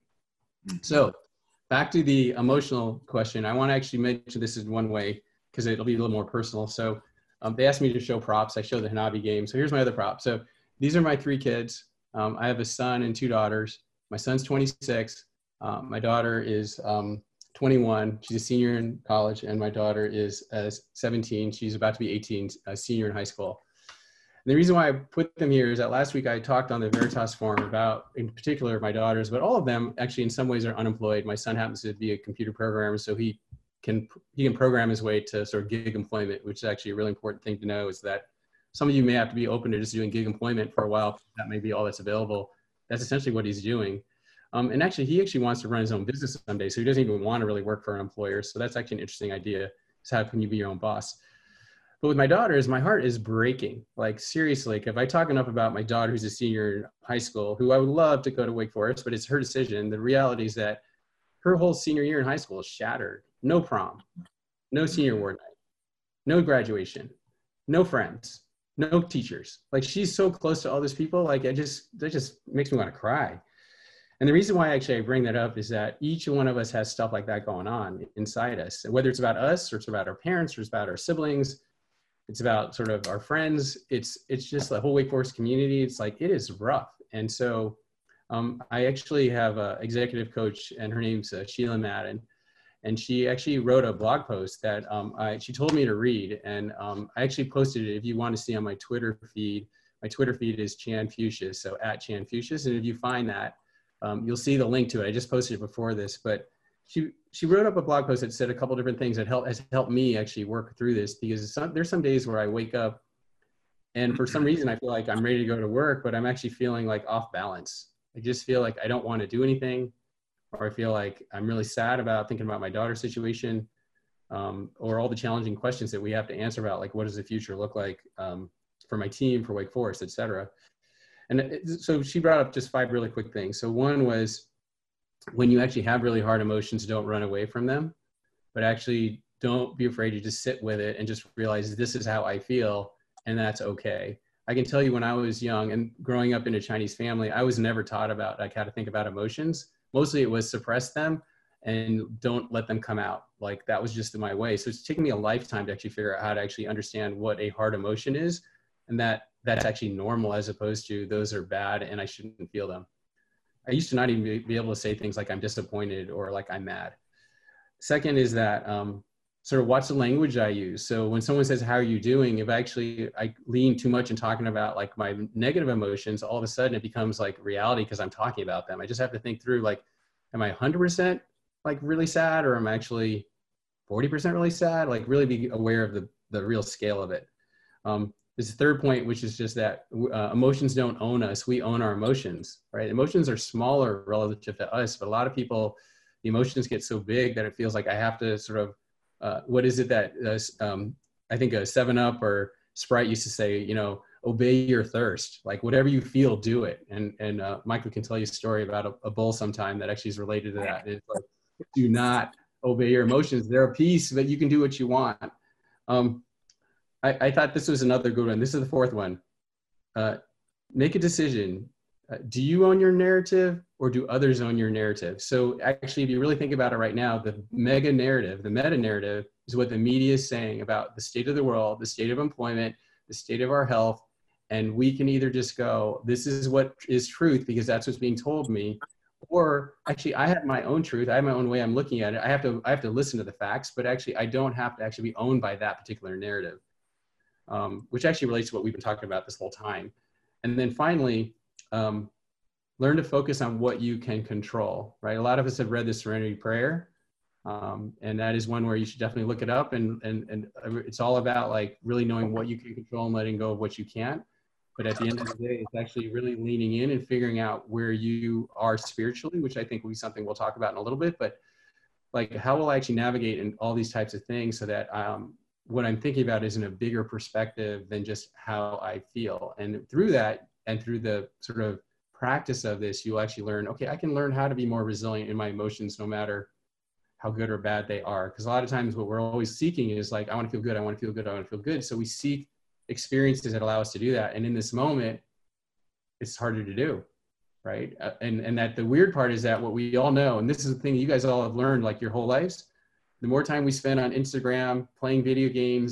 So back to the emotional question. I want to actually mention this in one way, because it'll be a little more personal. So Um, they asked me to show props. I showed the Hanabi game. So here's my other prop. So these are my three kids. Um, I have a son and two daughters. My son's twenty-six. Um, my daughter is um, twenty-one. She's a senior in college. And my daughter is uh, seventeen. She's about to be eighteen, a senior in high school. And the reason why I put them here is that last week I talked on the Veritas Forum about, in particular, my daughters, but all of them actually in some ways are unemployed. My son happens to be a computer programmer, so he can he can program his way to sort of gig employment, which is actually a really important thing to know, is that some of you may have to be open to just doing gig employment for a while. That may be all that's available. That's essentially what he's doing. Um, and actually, he actually wants to run his own business someday, so he doesn't even want to really work for an employer. So that's actually an interesting idea, is how can you be your own boss? But with my daughters, my heart is breaking. Like, seriously, like if I talk enough about my daughter who's a senior in high school, who I would love to go to Wake Forest, but it's her decision. The reality is that her whole senior year in high school is shattered. No prom, no senior award night, no graduation, no friends, no teachers. Like, she's so close to all those people. Like, it just, that just makes me want to cry. And the reason why actually I bring that up is that each one of us has stuff like that going on inside us. And whether it's about us or it's about our parents or it's about our siblings, it's about sort of our friends. It's, it's just the whole Wake Forest community. It's like, it is rough. And so um, I actually have an executive coach, and her name's uh, Sheila Madden. And she actually wrote a blog post that um, I, she told me to read. And um, I actually posted it, if you want to see on my Twitter feed. My Twitter feed is Chan Fuchsias, so at Chan Fuchsias. And if you find that, um, you'll see the link to it. I just posted it before this, but she, she wrote up a blog post that said a couple different things that help, has helped me actually work through this, because some, there's some days where I wake up and for some reason I feel like I'm ready to go to work, but I'm actually feeling like off balance. I just feel like I don't want to do anything, or I feel like I'm really sad about thinking about my daughter's situation, um, or all the challenging questions that we have to answer about, like, what does the future look like um, for my team, for Wake Forest, et cetera. And it, so she brought up just five really quick things. So one was, when you actually have really hard emotions, don't run away from them, but actually don't be afraid to just sit with it and just realize this is how I feel, and that's okay. I can tell you, when I was young and growing up in a Chinese family, I was never taught about like how to think about emotions. Mostly it was suppress them and don't let them come out. Like, that was just my way. So it's taken me a lifetime to actually figure out how to actually understand what a hard emotion is, and that that's actually normal, as opposed to those are bad and I shouldn't feel them. I used to not even be able to say things like I'm disappointed or like I'm mad. Second is that um, sort of watch the language I use. So when someone says, how are you doing? If actually I lean too much in talking about like my negative emotions, all of a sudden it becomes like reality because I'm talking about them. I just have to think through, like, am I one hundred percent like really sad, or am I actually forty percent really sad? Like, really be aware of the, the real scale of it. Um, There's a third point, which is just that uh, emotions don't own us. We own our emotions, right? Emotions are smaller relative to us, but a lot of people, the emotions get so big that it feels like I have to sort of, uh, what is it that uh, um, I think a seven up or Sprite used to say, you know, obey your thirst. Like, whatever you feel, do it. And and uh, Michael can tell you a story about a, a bull sometime that actually is related to that. It's like, do not obey your emotions. They're a piece, but you can do what you want. Um, I, I thought this was another good one. This is the fourth one. Uh, make a decision. Uh, do you own your narrative, or do others own your narrative? So actually, if you really think about it right now, the mega narrative, the meta narrative, is what the media is saying about the state of the world, the state of employment, the state of our health. And we can either just go, this is what is truth because that's what's being told me. Or actually, I have my own truth. I have my own way I'm looking at it. I have to, I have to listen to the facts, but actually I don't have to actually be owned by that particular narrative. Um, which actually relates to what we've been talking about this whole time. And then finally, um, learn to focus on what you can control, right? A lot of us have read the Serenity Prayer, um, and that is one where you should definitely look it up. And, and, and it's all about like really knowing what you can control and letting go of what you can't. But at the end of the day, it's actually really leaning in and figuring out where you are spiritually, which I think will be something we'll talk about in a little bit. But like, how will I actually navigate in all these types of things so that um, what I'm thinking about is in a bigger perspective than just how I feel. And through that, and through the sort of practice of this, you'll actually learn, okay, I can learn how to be more resilient in my emotions, no matter how good or bad they are. Because a lot of times what we're always seeking is like, I want to feel good, I want to feel good, I want to feel good. So we seek experiences that allow us to do that. And in this moment, it's harder to do, right? Uh, and, and that the weird part is that what we all know, and this is the thing you guys all have learned like your whole lives, the more time we spend on Instagram, playing video games,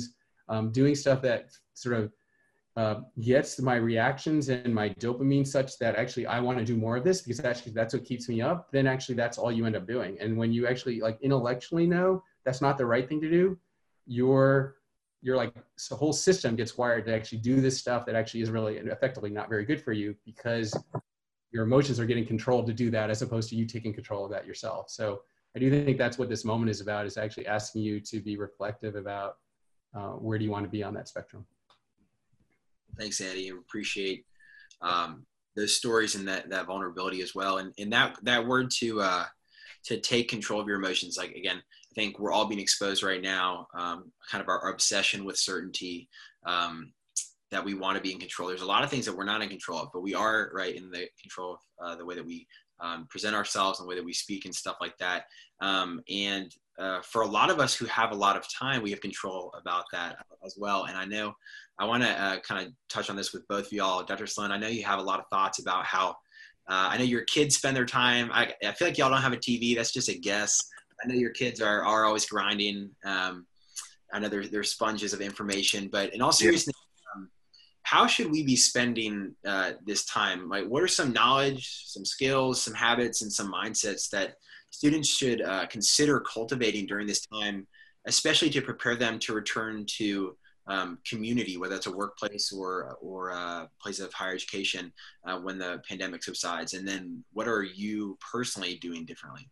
um, doing stuff that sort of uh, gets my reactions and my dopamine such that actually I want to do more of this because actually that's what keeps me up, then actually that's all you end up doing. And when you actually like intellectually know that's not the right thing to do, you're, you're like, the whole system gets wired to actually do this stuff that actually is really effectively not very good for you because your emotions are getting controlled to do that as opposed to you taking control of that yourself. So I do think that's what this moment is about, is actually asking you to be reflective about uh, where do you want to be on that spectrum. Thanks, Andy. I appreciate um, those stories and that, that vulnerability as well. And, and that, that word to, uh, to take control of your emotions. Like, again, I think we're all being exposed right now, um, kind of our, our obsession with certainty, um, that we want to be in control. There's a lot of things that we're not in control of, but we are, right, in the control of uh, the way that we um, present ourselves and the way that we speak and stuff like that. Um, and uh, for a lot of us who have a lot of time, we have control about that as well. And I know I want to uh, kind of touch on this with both of y'all. Doctor Sloan, I know you have a lot of thoughts about how, uh, I know your kids spend their time. I, I feel like y'all don't have a T V. That's just a guess. I know your kids are, are always grinding. Um, I know they're, they're sponges of information, but in all seriousness, um, how should we be spending uh, this time? Like, what are some knowledge, some skills, some habits, and some mindsets that students should uh, consider cultivating during this time, especially to prepare them to return to um, community, whether it's a workplace or, or a place of higher education uh, when the pandemic subsides? And then what are you personally doing differently?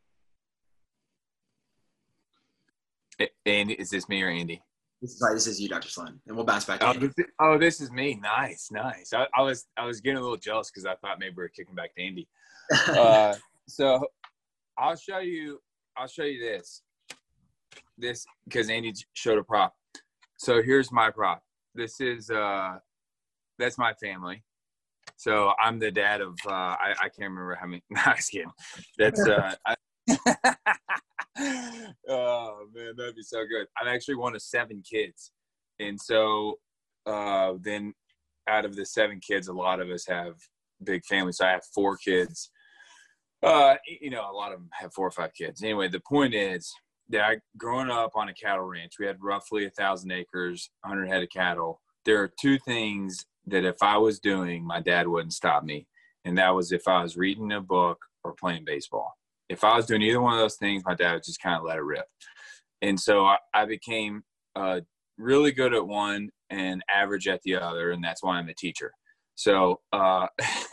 Andy, is this me or Andy? This is, sorry, this is you, Doctor Sloan, and we'll bounce back to oh, Andy. This, oh, this is me. Nice, nice. I, I was I was getting a little jealous because I thought maybe we were kicking back to Andy. Uh, so I'll show you. I'll show you this. This because Andy showed a prop. So here's my prop. This is uh, that's my family. So I'm the dad of. Uh, I I can't remember how many. No, I was kidding. That's. Uh, I, oh man, that'd be so good. I'm actually one of seven kids, and so uh then out of the seven kids, a lot of us have big families. So I have four kids. Uh you know, a lot of them have four or five kids. Anyway, the point is that I growing up on a cattle ranch, we had roughly a thousand acres, one hundred head of cattle. There are two things that if I was doing, my dad wouldn't stop me, and that was if I was reading a book or playing baseball. If I was doing either one of those things, my dad would just kind of let it rip. And so I, I became uh, really good at one and average at the other, and that's why I'm a teacher. So, uh,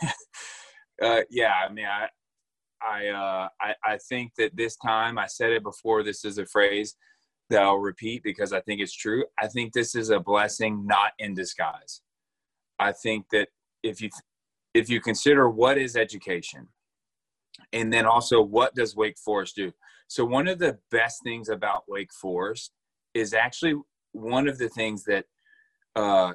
uh, yeah, I mean, I, I, uh, I, I think that this time, I said it before, this is a phrase that I'll repeat because I think it's true. I think this is a blessing not in disguise. I think that if you, if you consider what is education, and then also, what does Wake Forest do? So one of the best things about Wake Forest is actually one of the things that, uh,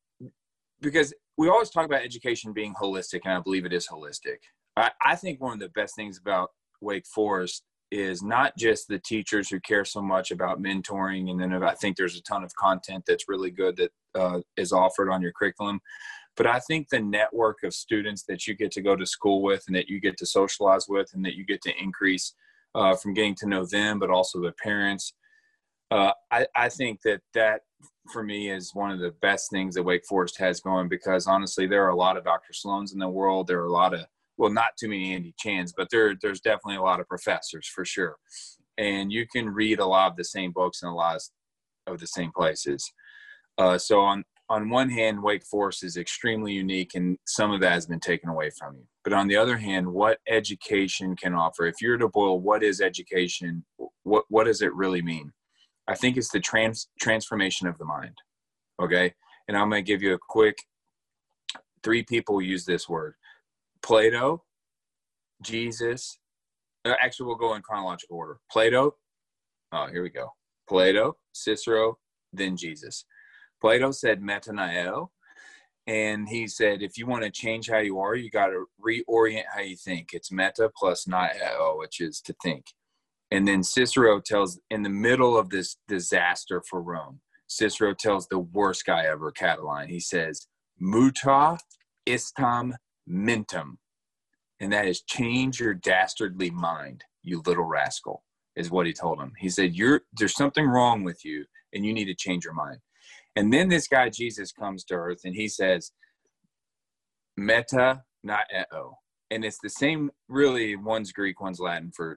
because we always talk about education being holistic, and I believe it is holistic. I, I think one of the best things about Wake Forest is not just the teachers who care so much about mentoring, and then I think there's a ton of content that's really good that uh, is offered on your curriculum. But I think the network of students that you get to go to school with and that you get to socialize with and that you get to increase uh, from getting to know them, but also their parents, uh, I, I think that that, for me, is one of the best things that Wake Forest has going, because honestly, there are a lot of Doctor Sloans in the world. There are a lot of, well, not too many Andy Chans, but there, there's definitely a lot of professors for sure. And you can read a lot of the same books in a lot of the same places. Uh, so on, On one hand, Wake Forest is extremely unique, and some of that has been taken away from you. But on the other hand, what education can offer, if you're to boil what is education, what, what does it really mean? I think it's the trans, transformation of the mind, okay? And I'm going to give you a quick, three people use this word. Plato, Jesus, uh, actually we'll go in chronological order. Plato, oh, here we go. Plato, Cicero, then Jesus. Plato said metanoeo, and he said, if you want to change how you are, you got to reorient how you think. It's meta plus noeo, which is to think. And then Cicero tells, in the middle of this disaster for Rome, Cicero tells the worst guy ever, Catiline. He says, muta istam mentum. And that is, change your dastardly mind, you little rascal, is what he told him. He said, "You're there's something wrong with you, and you need to change your mind." And then this guy, Jesus, comes to earth and he says, meta, not eo. And it's the same, really, one's Greek, one's Latin for,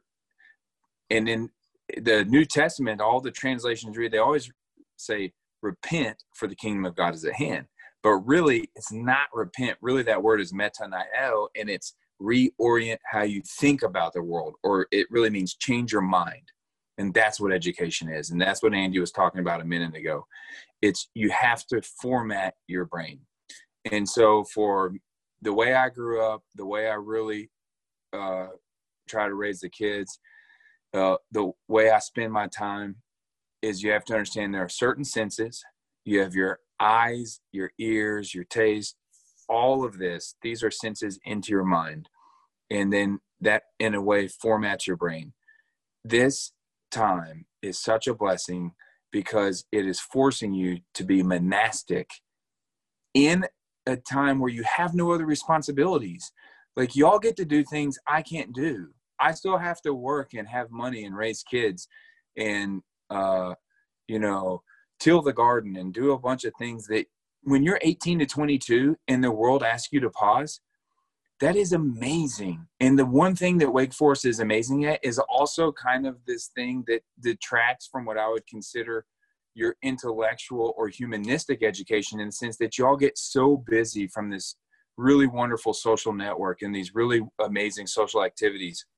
and in the New Testament, all the translations read, they always say, repent, for the kingdom of God is at hand. But really, it's not repent. Really, that word is metanoeo, and it's reorient how you think about the world, or it really means change your mind. And that's what education is. And that's what Andy was talking about a minute ago. It's you have to format your brain. And so for the way I grew up, the way I really uh, try to raise the kids, uh, the way I spend my time is you have to understand there are certain senses. You have your eyes, your ears, your taste, all of this. These are senses into your mind. And then that, in a way, formats your brain. This time is such a blessing because it is forcing you to be monastic in a time where you have no other responsibilities. Like, y'all get to do things I can't do. I still have to work and have money and raise kids and, uh, you know, till the garden and do a bunch of things that when you're eighteen to twenty-two and the world asks you to pause, that is amazing. And the one thing that Wake Forest is amazing at is also kind of this thing that detracts from what I would consider your intellectual or humanistic education, in the sense that y'all get so busy from this really wonderful social network and these really amazing social activities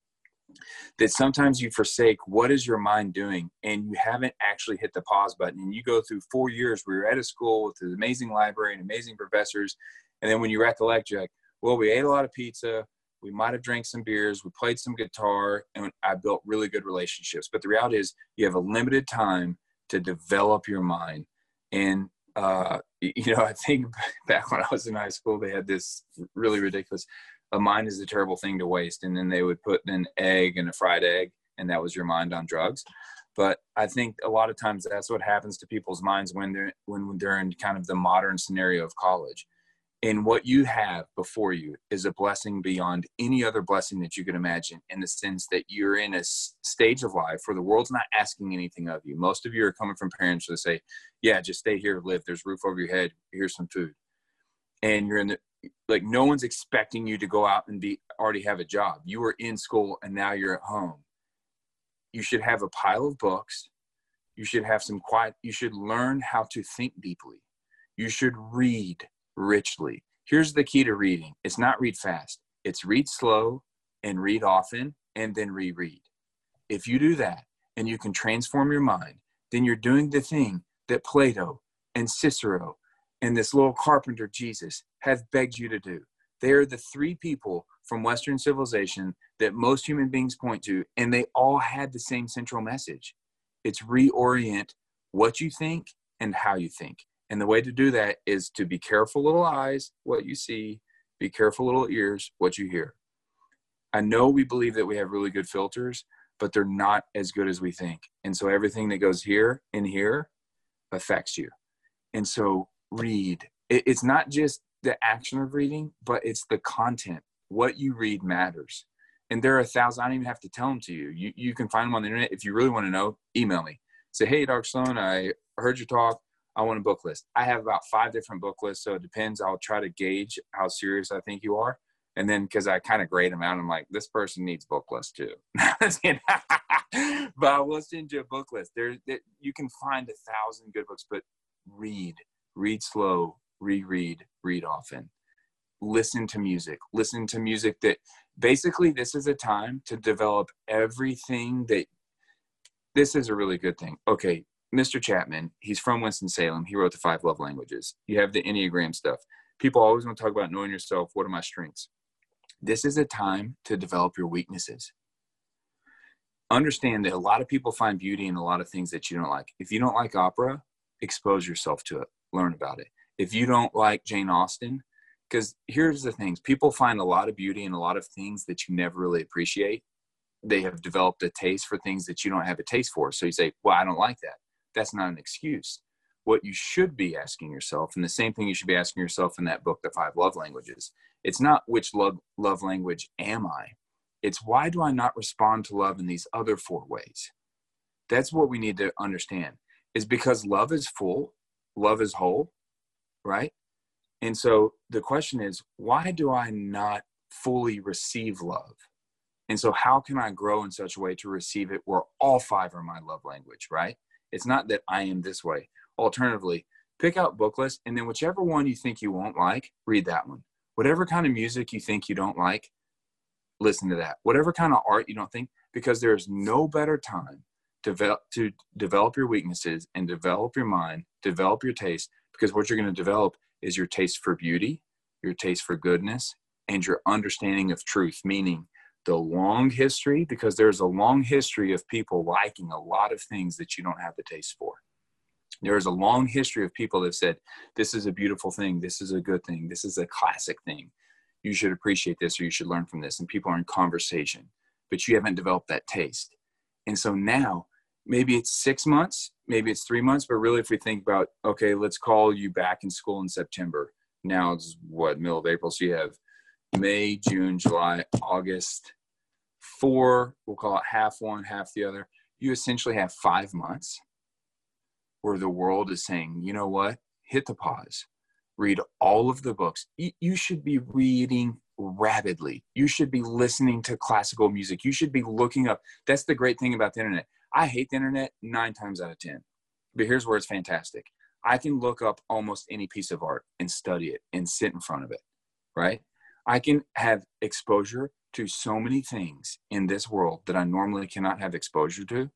that sometimes you forsake what is your mind doing, and you haven't actually hit the pause button. And you go through four years where you're at a school with an amazing library and amazing professors. And then when you recollect, you're like, well, we ate a lot of pizza. We might have drank some beers. We played some guitar, and I built really good relationships. But the reality is you have a limited time to develop your mind. And, uh, you know, I think back when I was in high school, they had this really ridiculous, a mind is a terrible thing to waste. And then they would put an egg and a fried egg, and that was your mind on drugs. But I think a lot of times that's what happens to people's minds when they're, when they're in kind of the modern scenario of college. And what you have before you is a blessing beyond any other blessing that you could imagine, in the sense that you're in a stage of life where the world's not asking anything of you. Most of you are coming from parents who say, yeah, just stay here, live. There's a roof over your head. Here's some food. And you're in the, like, no one's expecting you to go out and be already have a job. You were in school and now you're at home. You should have a pile of books. You should have some quiet. You should learn how to think deeply. You should read richly. Here's the key to reading. It's not read fast. It's read slow and read often and then reread. If you do that and you can transform your mind, then you're doing the thing that Plato and Cicero and this little carpenter Jesus have begged you to do. They are the three people from Western civilization that most human beings point to, and they all had the same central message. It's reorient what you think and how you think. And the way to do that is to be careful, little eyes, what you see, be careful, little ears, what you hear. I know we believe that we have really good filters, but they're not as good as we think. And so everything that goes here and here affects you. And so read. It's not just the action of reading, but it's the content. What you read matters. And there are a thousand, I don't even have to tell them to you. You, you can find them on the internet. If you really want to know, email me. Say, hey, Doctor Sloan, I heard your talk. I want a book list. I have about five different book lists, so it depends. I'll try to gauge how serious I think you are. And then, because I kind of grade them out, I'm like, this person needs book list too. But I will send you a book list. There, there, you can find a thousand good books, but read, read slow, reread, read often. Listen to music. Listen to music that, basically, this is a time to develop everything that, this is a really good thing. Okay. Mister Chapman, he's from Winston-Salem. He wrote the five love languages. You have the Enneagram stuff. People always want to talk about knowing yourself. What are my strengths? This is a time to develop your weaknesses. Understand that a lot of people find beauty in a lot of things that you don't like. If you don't like opera, expose yourself to it. Learn about it. If you don't like Jane Austen, because here's the things. People find a lot of beauty in a lot of things that you never really appreciate. They have developed a taste for things that you don't have a taste for. So you say, well, I don't like that. That's not an excuse. What you should be asking yourself, and the same thing you should be asking yourself in that book, The Five Love Languages, it's not which love, love language am I? It's why do I not respond to love in these other four ways? That's what we need to understand, is because love is full. love is whole, right? And so the question is, why do I not fully receive love? And so how can I grow in such a way to receive it where all five are my love language, right? It's not that I am this way. Alternatively, pick out book lists, and then whichever one you think you won't like, read that one. Whatever kind of music you think you don't like, listen to that. Whatever kind of art you don't think, because there's no better time to develop, to develop your weaknesses and develop your mind, develop your taste, because what you're going to develop is your taste for beauty, your taste for goodness, and your understanding of truth, meaning the long history, because there's a long history of people liking a lot of things that you don't have the taste for. There is a long history of people that have said, this is a beautiful thing, this is a good thing, this is a classic thing. You should appreciate this, or you should learn from this. And people are in conversation, but you haven't developed that taste. And so now, maybe it's six months, maybe it's three months, but really if we think about, okay, let's call you back in school in September. Now it's what, middle of April, so you have May, June, July, August, four, we'll call it half one, half the other. You essentially have five months where the world is saying, you know what, hit the pause, read all of the books. You, you should be reading rapidly. You should be listening to classical music. You should be looking up. That's the great thing about the internet. I hate the internet nine times out of ten, but here's where it's fantastic. I can look up almost any piece of art and study it and sit in front of it, right? I can have exposure to so many things in this world that I normally cannot have exposure to.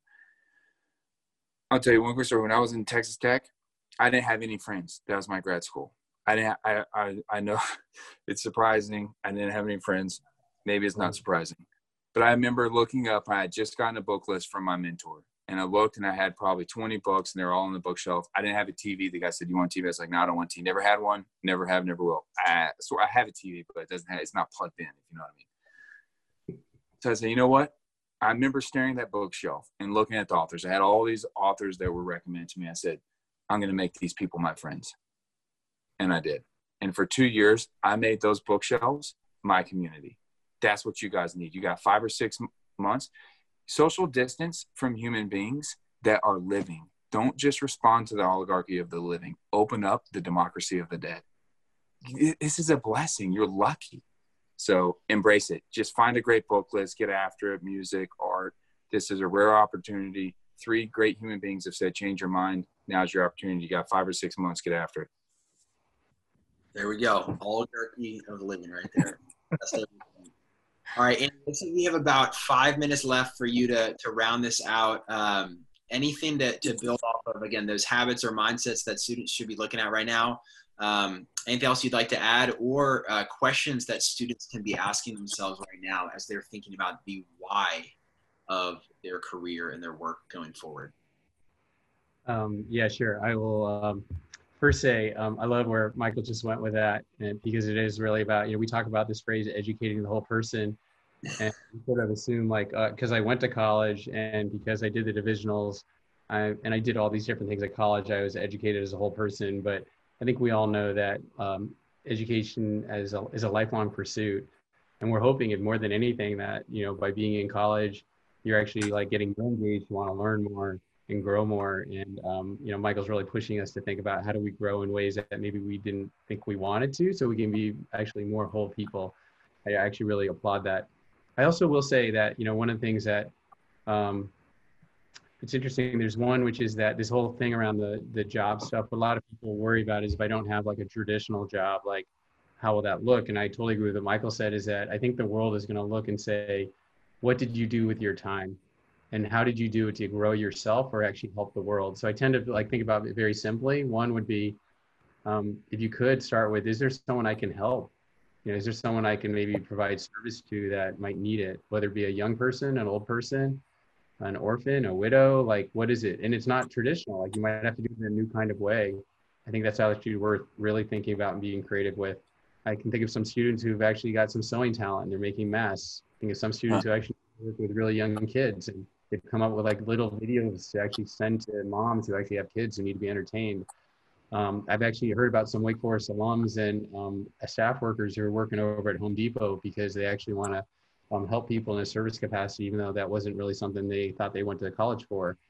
I'll tell you one quick story. When I was in Texas Tech, I didn't have any friends. That was my grad school. I didn't. I I, I know it's surprising. I didn't have any friends. Maybe it's not surprising, but I remember looking up. I had just gotten a book list from my mentor, and I looked, and I had probably twenty books, and they were all on the bookshelf. I didn't have a T V. The guy said, "You want a T V?" I was like, "No, I don't want a T V." Never had one. Never have. Never will. I, so I have a T V, but it doesn't have. It's not plugged in. If you know what I mean. So I said, "You know what?" I remember staring at that bookshelf and looking at the authors. I had all these authors that were recommended to me. I said, I'm going to make these people my friends. And I did. And for two years, I made those bookshelves my community. That's what you guys need. You got five or six months. Social distance from human beings that are living. Don't just respond to the oligarchy of the living. Open up the democracy of the dead. This is a blessing. You're lucky. So embrace it. Just find a great book list, get after it, music, art. This is a rare opportunity. Three great human beings have said, change your mind. Now's your opportunity. You got five or six months, get after it. There we go. Oligarchy of the living right there. That's everything. All right. And looks like we have about five minutes left for you to, to round this out. Um, anything to, to build off of, again, those habits or mindsets that students should be looking at right now? Um, anything else you'd like to add, or uh, questions that students can be asking themselves right now as they're thinking about the why of their career and their work going forward? Um, yeah, sure. I will um, first say um, I love where Michael just went with that, and because it is really about, you know, we talk about this phrase, educating the whole person, and sort of assume like, because uh, I went to college and because I did the divisionals, I, and I did all these different things at college, I was educated as a whole person. But I think we all know that um, education as a, is a lifelong pursuit. And we're hoping it more than anything that, you know, by being in college, you're actually like getting more engaged, you want to learn more and grow more. And, um, you know, Michael's really pushing us to think about how do we grow in ways that maybe we didn't think we wanted to, so we can be actually more whole people. I actually really applaud that. I also will say that, you know, one of the things that, um, it's interesting, there's one, which is that this whole thing around the, the job stuff, a lot of people worry about is if I don't have like a traditional job, like how will that look? And I totally agree with what Michael said, is that I think the world is going to look and say, what did you do with your time? And how did you do it to grow yourself or actually help the world? So I tend to like think about it very simply. One would be, um, if you could start with, is there someone I can help? You know, is there someone I can maybe provide service to that might need it? Whether it be a young person, an old person, an orphan, a widow, like what is it? And it's not traditional, like you might have to do it in a new kind of way. I think that's actually worth really thinking about and being creative with. I can think of some students who've actually got some sewing talent and they're making masks. I think of some students who actually work with really young kids and they've come up with like little videos to actually send to moms who actually have kids who need to be entertained. Um, I've actually heard about some Wake Forest alums and um, staff workers who are working over at Home Depot because they actually want to um, help people in a service capacity, even though that wasn't really something they thought they went to college for.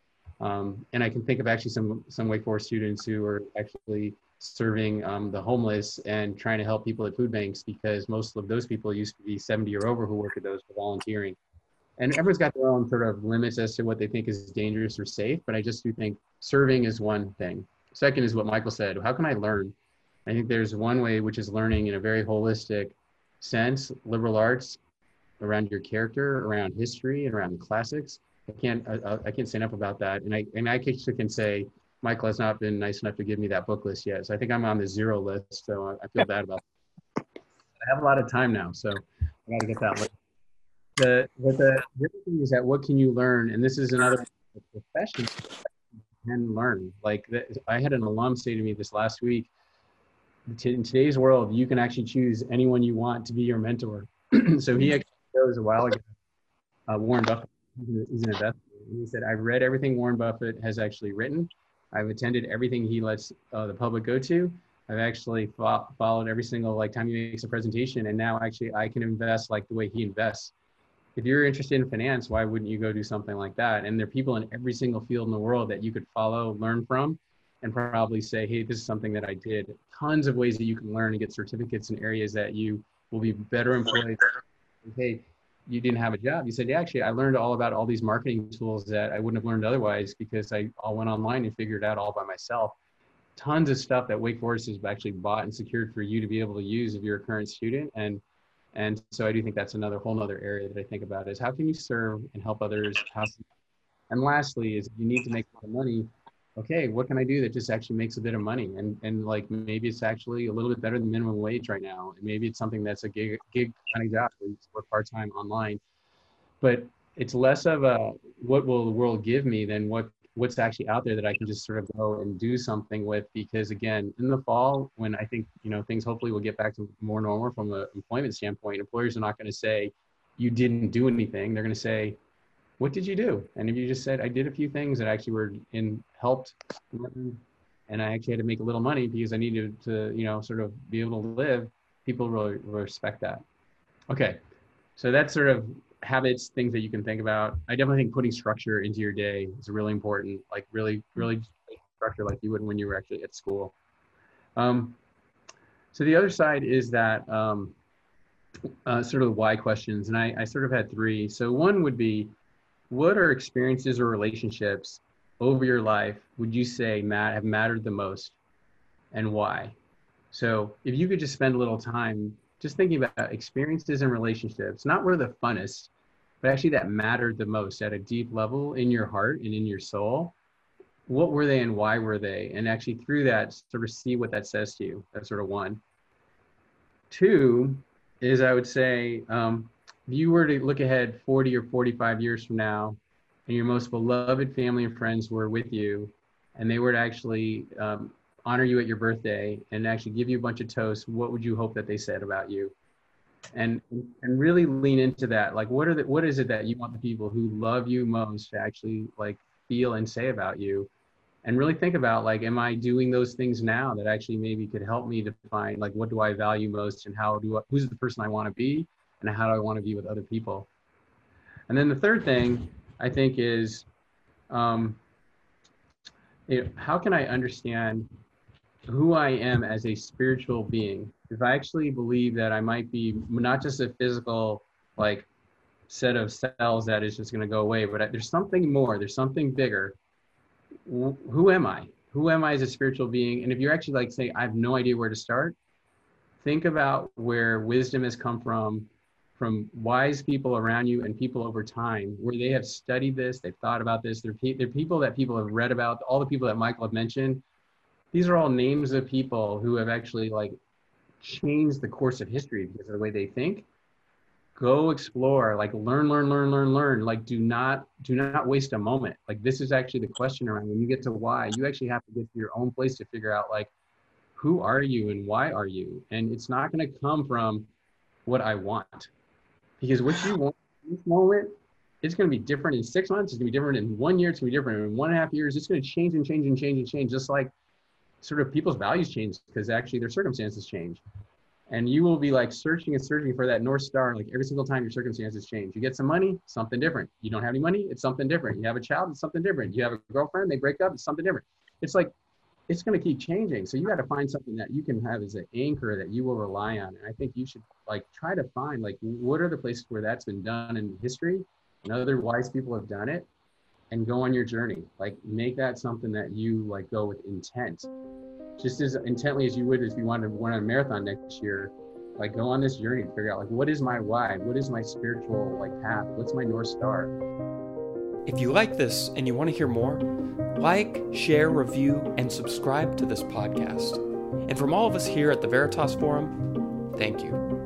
Um, and I can think of actually some some Wake Forest students who are actually serving um, the homeless and trying to help people at food banks, because most of those people used to be seventy or over who work at those for volunteering. And everyone's got their own sort of limits as to what they think is dangerous or safe, but I just do think serving is one thing. Second is what Michael said, how can I learn? I think there's one way, which is learning in a very holistic sense, liberal arts, around your character, around history, and around the classics. I can't, I, I can't say enough about that. And I, and I actually can say, Michael has not been nice enough to give me that book list yet. So I think I'm on the zero list, so I feel bad about that. I have a lot of time now, so I gotta get that list. The, but the, the other thing is that what can you learn? And this is another profession you can learn. Like the, I had an alum say to me this last week, in today's world, you can actually choose anyone you want to be your mentor. So he actually chose a while ago, uh, Warren Buffett, he's an investor. And he said, I've read everything Warren Buffett has actually written. I've attended everything he lets uh, the public go to. I've actually fo followed every single like time he makes a presentation. And now actually I can invest like the way he invests. If you're interested in finance, why wouldn't you go do something like that? And there are people in every single field in the world that you could follow, learn from, and probably say, hey, this is something that I did. Tons of ways that you can learn and get certificates in areas that you will be better employed. Hey, you didn't have a job. You said, yeah, actually, I learned all about all these marketing tools that I wouldn't have learned otherwise because I all went online and figured it out all by myself. Tons of stuff that Wake Forest has actually bought and secured for you to be able to use if you're a current student. And And so I do think that's another whole nother area that I think about is how can you serve and help others? How, and lastly is you need to make a lot of money. Okay, what can I do that just actually makes a bit of money? And and like maybe it's actually a little bit better than minimum wage right now. And maybe it's something that's a gig, gig kind of job where you work part-time online. But it's less of a what will the world give me than what what's actually out there that I can just sort of go and do something with. Because again, in the fall, when I think, you know, things hopefully will get back to more normal from an employment standpoint, employers are not going to say, you didn't do anything. They're going to say, what did you do? And if you just said, I did a few things that actually were in helped, and I actually had to make a little money because I needed to, you know, sort of be able to live, people really respect that. Okay. So that's sort of habits, things that you can think about. I definitely think putting structure into your day is really important, like really, really structure like you would when you were actually at school. Um, so the other side is that um, uh, sort of the why questions. And I, I sort of had three. So one would be, what are experiences or relationships over your life would you say Matt have mattered the most and why? So if you could just spend a little time just thinking about experiences and relationships, not where the funnest, but actually that mattered the most at a deep level in your heart and in your soul. What were they and why were they? And actually through that, sort of see what that says to you. That's sort of one. Two is I would say, um, if you were to look ahead forty or forty-five years from now, and your most beloved family and friends were with you, and they were to actually um, honor you at your birthday and actually give you a bunch of toasts, what would you hope that they said about you? And and really lean into that. Like, what are the, what is it that you want the people who love you most to actually like feel and say about you? And really think about, like, am I doing those things now that actually maybe could help me define, like, what do I value most, and how do I, who's the person I want to be, and how do I want to be with other people? And then the third thing I think is, um, you know, how can I understand who I am as a spiritual being? If I actually believe that I might be not just a physical, like, set of cells that is just going to go away, but there's something more, there's something bigger. Who am I? Who am I as a spiritual being? And if you're actually like, say, I have no idea where to start, think about where wisdom has come from, from wise people around you and people over time, where they have studied this, they've thought about this. They're, pe they're people that people have read about, all the people that Michael have mentioned. These are all names of people who have actually like changed the course of history because of the way they think. Go explore, like learn, learn, learn, learn, learn. Like do not, do not waste a moment. Like this is actually the question around when you get to why, you actually have to get to your own place to figure out like, who are you and why are you? And it's not gonna come from what I want. Because what you want in this moment, it's gonna be different in six months, it's gonna be different in one year, it's gonna be different in one and a half years. It's gonna change and change and change and change, just like sort of people's values change because actually their circumstances change. And you will be like searching and searching for that North Star, like every single time your circumstances change. You get some money, something different. You don't have any money, it's something different. You have a child, it's something different. You have a girlfriend, they break up, it's something different. It's like, it's going to keep changing. So you got to find something that you can have as an anchor that you will rely on. And I think you should like try to find like, what are the places where that's been done in history and other wise people have done it, and go on your journey. Like make that something that you like go with intent. Just as intently as you would if you wanted to run a marathon next year, like go on this journey to figure out like, what is my why? What is my spiritual like path? What's my North Star? If you like this and you want to hear more, like, share, review, and subscribe to this podcast. And from all of us here at the Veritas Forum, thank you.